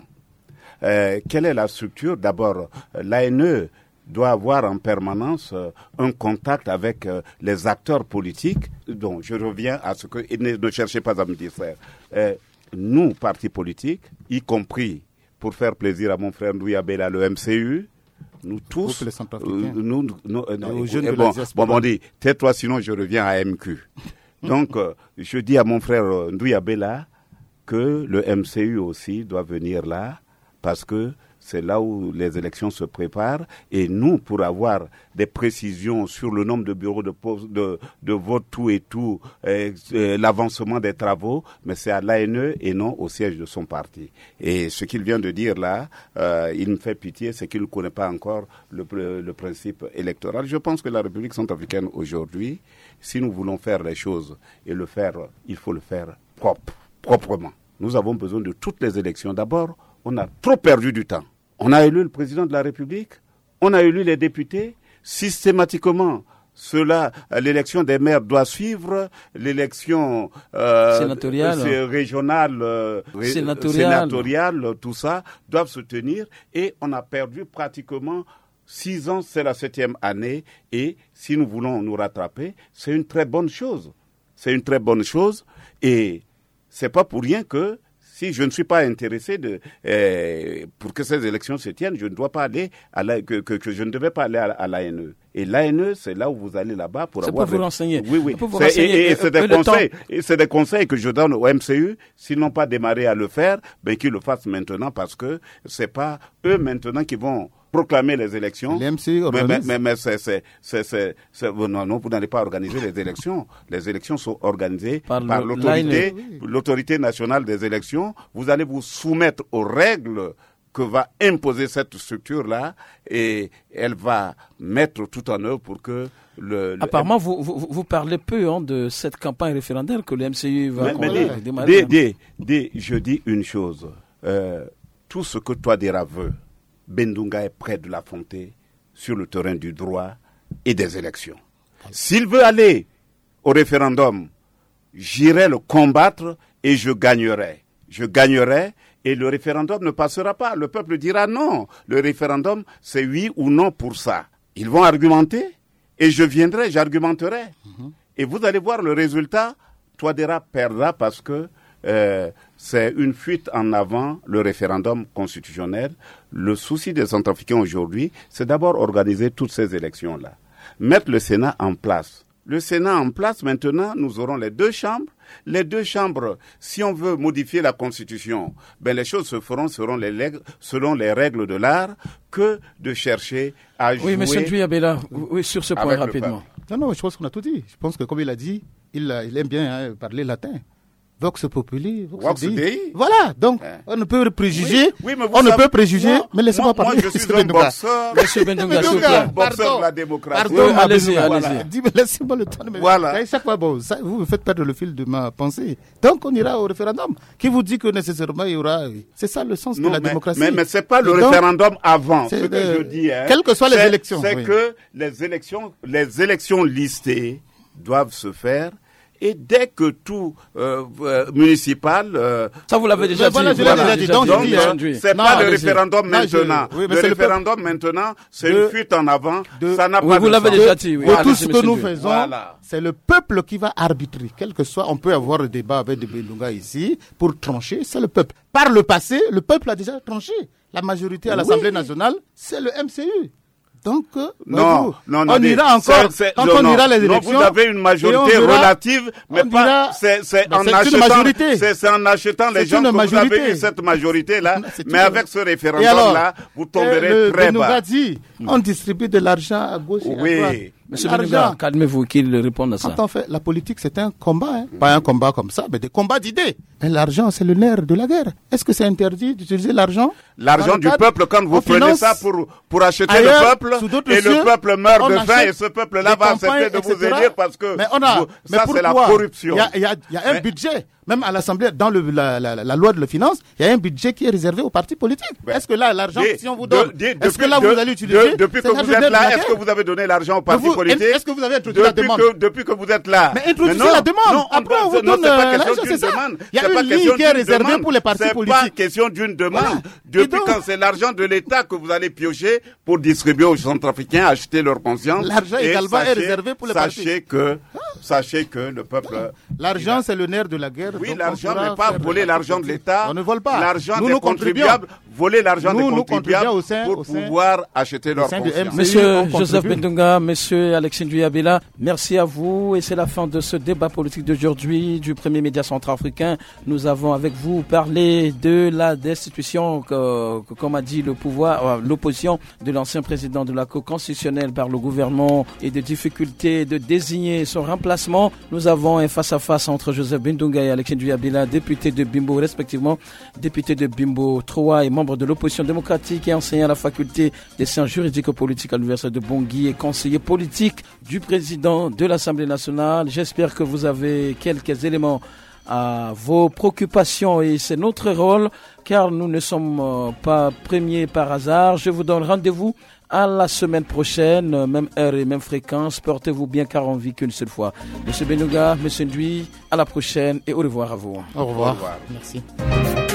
Speaker 2: Euh, quelle est la structure? D'abord, l'A N E doit avoir en permanence euh, un contact avec euh, les acteurs politiques. Donc, je reviens à ce que... Ne, ne cherchez pas à me distraire. Euh, nous, partis politiques, y compris pour faire plaisir à mon frère Nduyabela, le M C U, nous tous, euh, nous, nous, nous euh, non, euh, bon, bon, on dit, tais-toi sinon je reviens à M Q. Donc, euh, je dis à mon frère euh, Nduyabela que le M C U aussi doit venir là, parce que c'est là où les élections se préparent. Et nous, pour avoir des précisions sur le nombre de bureaux de, pose, de, de vote, tout et tout, et, et l'avancement des travaux, mais c'est à l'A N E et non au siège de son parti. Et ce qu'il vient de dire là, euh, il me fait pitié, c'est qu'il ne connaît pas encore le, le, le principe électoral. Je pense que la République centrafricaine aujourd'hui, si nous voulons faire les choses et le faire, il faut le faire propre, proprement. Nous avons besoin de toutes les élections. D'abord, on a trop perdu du temps. On a élu le président de la République, on a élu les députés. Systématiquement, cela, l'élection des maires doit suivre, l'élection euh,
Speaker 1: sénatoriale,
Speaker 2: régionale, euh, sénatoriale. sénatoriale, tout ça, doivent se tenir. Et on a perdu pratiquement six ans, c'est la septième année. Et si nous voulons nous rattraper, c'est une très bonne chose. C'est une très bonne chose. Et c'est pas pour rien que si je ne suis pas intéressé de, euh, pour que ces élections se tiennent, je ne dois pas aller à la, que, que, que je ne devais pas aller à, à l'A N E. Et l'A N E, c'est là où vous allez là-bas pour
Speaker 1: c'est
Speaker 2: avoir...
Speaker 1: C'est pour vous renseigner.
Speaker 2: Oui, oui.
Speaker 1: Pour vous
Speaker 2: c'est,
Speaker 1: renseigner.
Speaker 2: Et, et, et c'est des conseils, et c'est des conseils que je donne au M C U. S'ils n'ont pas démarré à le faire, ben qu'ils le fassent maintenant, parce que c'est pas eux maintenant qui vont proclamer les élections.
Speaker 3: Les M C U
Speaker 2: organisent. Mais, mais, mais c'est, c'est, c'est, c'est, c'est, non, non, vous n'allez pas organiser les élections. Les élections sont organisées par, par le, l'autorité, oui. l'autorité nationale des élections. Vous allez vous soumettre aux règles que va imposer cette structure-là, et elle va mettre tout en œuvre pour que le... le
Speaker 1: Apparemment, M... vous, vous, vous parlez peu hein, de cette campagne référendaire que le M C U va
Speaker 2: mais, mais démarrer. Des, des, des, je dis une chose, euh, tout ce que Touadéra veut, Bendunga est prêt de l'affronter sur le terrain du droit et des élections. S'il veut aller au référendum, j'irai le combattre et je gagnerai. Je gagnerai et le référendum ne passera pas. Le peuple dira non. Le référendum, c'est oui ou non pour ça. Ils vont argumenter et je viendrai, j'argumenterai. Mm-hmm. Et vous allez voir le résultat. Touadéra perdra parce que Euh, c'est une fuite en avant, le référendum constitutionnel. Le souci des Centrafricains aujourd'hui, c'est d'abord organiser toutes ces élections-là. Mettre le Sénat en place. Le Sénat en place, maintenant, nous aurons les deux chambres. Les deux chambres, si on veut modifier la Constitution, ben les choses se feront selon les, règles, selon les règles de l'art, que de chercher à
Speaker 1: oui,
Speaker 2: jouer...
Speaker 1: Oui, M. Nduyabela, oui, sur ce point rapidement.
Speaker 3: Non, non, je pense qu'on a tout dit. Je pense que, comme il a dit, il, il aime bien hein, parler latin. Vox populi, vox, vox dei. Dei. Voilà, donc hein. on ne peut préjuger, oui, oui, on savez, ne peut préjuger, moi, mais laissez-moi parler.
Speaker 2: Moi, je suis un boxeur,
Speaker 1: Monsieur Bendunga, s'il vous plaît.
Speaker 2: Boxeur de la démocratie.
Speaker 3: Pardon,
Speaker 1: oui, allez-y,
Speaker 3: voilà.
Speaker 1: allez-y.
Speaker 3: Dis, laissez-moi le temps de me...
Speaker 2: Voilà.
Speaker 3: Chaque fois, bon, ça, vous me faites perdre le fil de ma pensée. Donc, on ira au référendum. Qui vous dit que nécessairement il y aura... C'est ça le sens non, de la
Speaker 2: mais,
Speaker 3: démocratie.
Speaker 2: Mais, mais c'est pas le donc, référendum avant, ce que de, je dis. Hein,
Speaker 3: quelles que soient les élections.
Speaker 2: C'est
Speaker 3: oui.
Speaker 2: que les élections, les élections listées doivent se faire. Et dès que tout euh, euh, municipal... Euh,
Speaker 1: ça, vous l'avez déjà dit.
Speaker 3: Voilà, je l'ai déjà dit. Donc,
Speaker 2: donc
Speaker 3: dit,
Speaker 2: hein, c'est non, pas le référendum
Speaker 3: non,
Speaker 2: maintenant.
Speaker 3: Je, oui,
Speaker 2: le référendum le maintenant, c'est de, une fuite en avant.
Speaker 3: De,
Speaker 2: ça n'a
Speaker 1: oui,
Speaker 2: pas
Speaker 1: vous
Speaker 2: de
Speaker 1: l'avez
Speaker 2: sens.
Speaker 1: déjà dit. Oui.
Speaker 3: Et
Speaker 1: Voilà,
Speaker 3: tout ce que nous faisons,
Speaker 2: voilà.
Speaker 3: c'est le peuple qui va arbitrer. Quel que soit, on peut avoir un débat avec des Bendunga ici pour trancher, c'est le peuple. Par le passé, le peuple a déjà tranché. La majorité à l'Assemblée oui. nationale, c'est le M C U. Donc,
Speaker 2: non,
Speaker 3: vous,
Speaker 2: non, non,
Speaker 3: on ira encore,
Speaker 2: c'est, c'est,
Speaker 3: quand
Speaker 2: non,
Speaker 3: on ira les élections.
Speaker 2: Non, vous avez une majorité dira, relative, mais pas, dira, c'est, c'est, en
Speaker 3: c'est,
Speaker 2: achetant, c'est, c'est en achetant les
Speaker 3: c'est
Speaker 2: gens que
Speaker 3: majorité.
Speaker 2: vous avez eu cette majorité-là,
Speaker 3: c'est
Speaker 2: mais avec ce référendum-là, vous tomberez
Speaker 3: le,
Speaker 2: très
Speaker 3: le
Speaker 2: bas.
Speaker 3: Dit, on distribue de l'argent à gauche et
Speaker 2: oui.
Speaker 3: à droite.
Speaker 1: Monsieur Benouga, calmez-vous qu'il réponde à ça.
Speaker 3: Quand on fait la politique, c'est un combat, hein. Pas un combat comme ça, mais des combats d'idées. Mais l'argent, c'est le nerf de la guerre. Est-ce que c'est interdit d'utiliser l'argent?
Speaker 2: L'argent du peuple, quand vous prenez ça pour, pour acheter ailleurs, le peuple, et le peuple meurt de faim, et ce peuple-là va accepter de vous élire parce que
Speaker 3: mais on a,
Speaker 2: vous,
Speaker 3: mais
Speaker 2: ça, c'est la corruption.
Speaker 3: Il y a, il y a, il y a un mais, budget. Même à l'Assemblée, dans le, la, la, la loi de la finance, il y a un budget qui est réservé aux partis politiques. Ben, est-ce que là, l'argent, si on vous donne, de, de, est-ce que là, de, vous allez utiliser?
Speaker 2: De, depuis que vous êtes là, est-ce que vous avez donné l'argent aux partis politiques?
Speaker 3: Est-ce que vous avez introduit la demande?
Speaker 2: Que, depuis que vous êtes là.
Speaker 3: Mais introduisez la demande. Non,
Speaker 2: Après, on vous donne l'argent, c'est ça.
Speaker 3: Il y a une ligne qui est réservée pour les partis politiques.
Speaker 2: C'est pas question d'une demande. Depuis quand c'est l'argent de l'État que vous allez piocher pour distribuer aux Centrafricains, acheter leur conscience.
Speaker 3: L'argent également est réservé pour les partis.
Speaker 2: Sachez que, sachez que le peuple.
Speaker 3: L'argent, c'est le nerf de la guerre.
Speaker 2: Oui, l'argent n'est pas voler l'argent de l'État.
Speaker 3: On ne vole pas.
Speaker 2: L'argent des contribuables, voler l'argent des contribuables au sein, pour au sein, pouvoir acheter leur conscience.
Speaker 1: Monsieur Joseph Bendunga, monsieur Alexis Nduyabela, merci à vous. Et c'est la fin de ce débat politique d'aujourd'hui du premier média centrafricain. Nous avons avec vous parlé de la destitution, que, que, comme a dit le pouvoir, l'opposition de l'ancien président de la Cour constitutionnelle par le gouvernement et des difficultés de désigner son remplacement. Nous avons un face-à-face entre Joseph Bendunga et Alexis Nduyabela, député de Bimbo respectivement, député de Bimbo trois et membre de l'opposition démocratique et enseignant à la faculté des sciences juridiques et politiques à l'université de Bangui et conseiller politique du président de l'Assemblée nationale. J'espère que vous avez quelques éléments à vos préoccupations et c'est notre rôle car nous ne sommes pas premiers par hasard. Je vous donne rendez-vous à la semaine prochaine, même heure et même fréquence. Portez-vous bien car on vit qu'une seule fois. Monsieur Benouga, Monsieur Ndui, à la prochaine et au revoir à vous.
Speaker 3: Au revoir. Au revoir. Merci.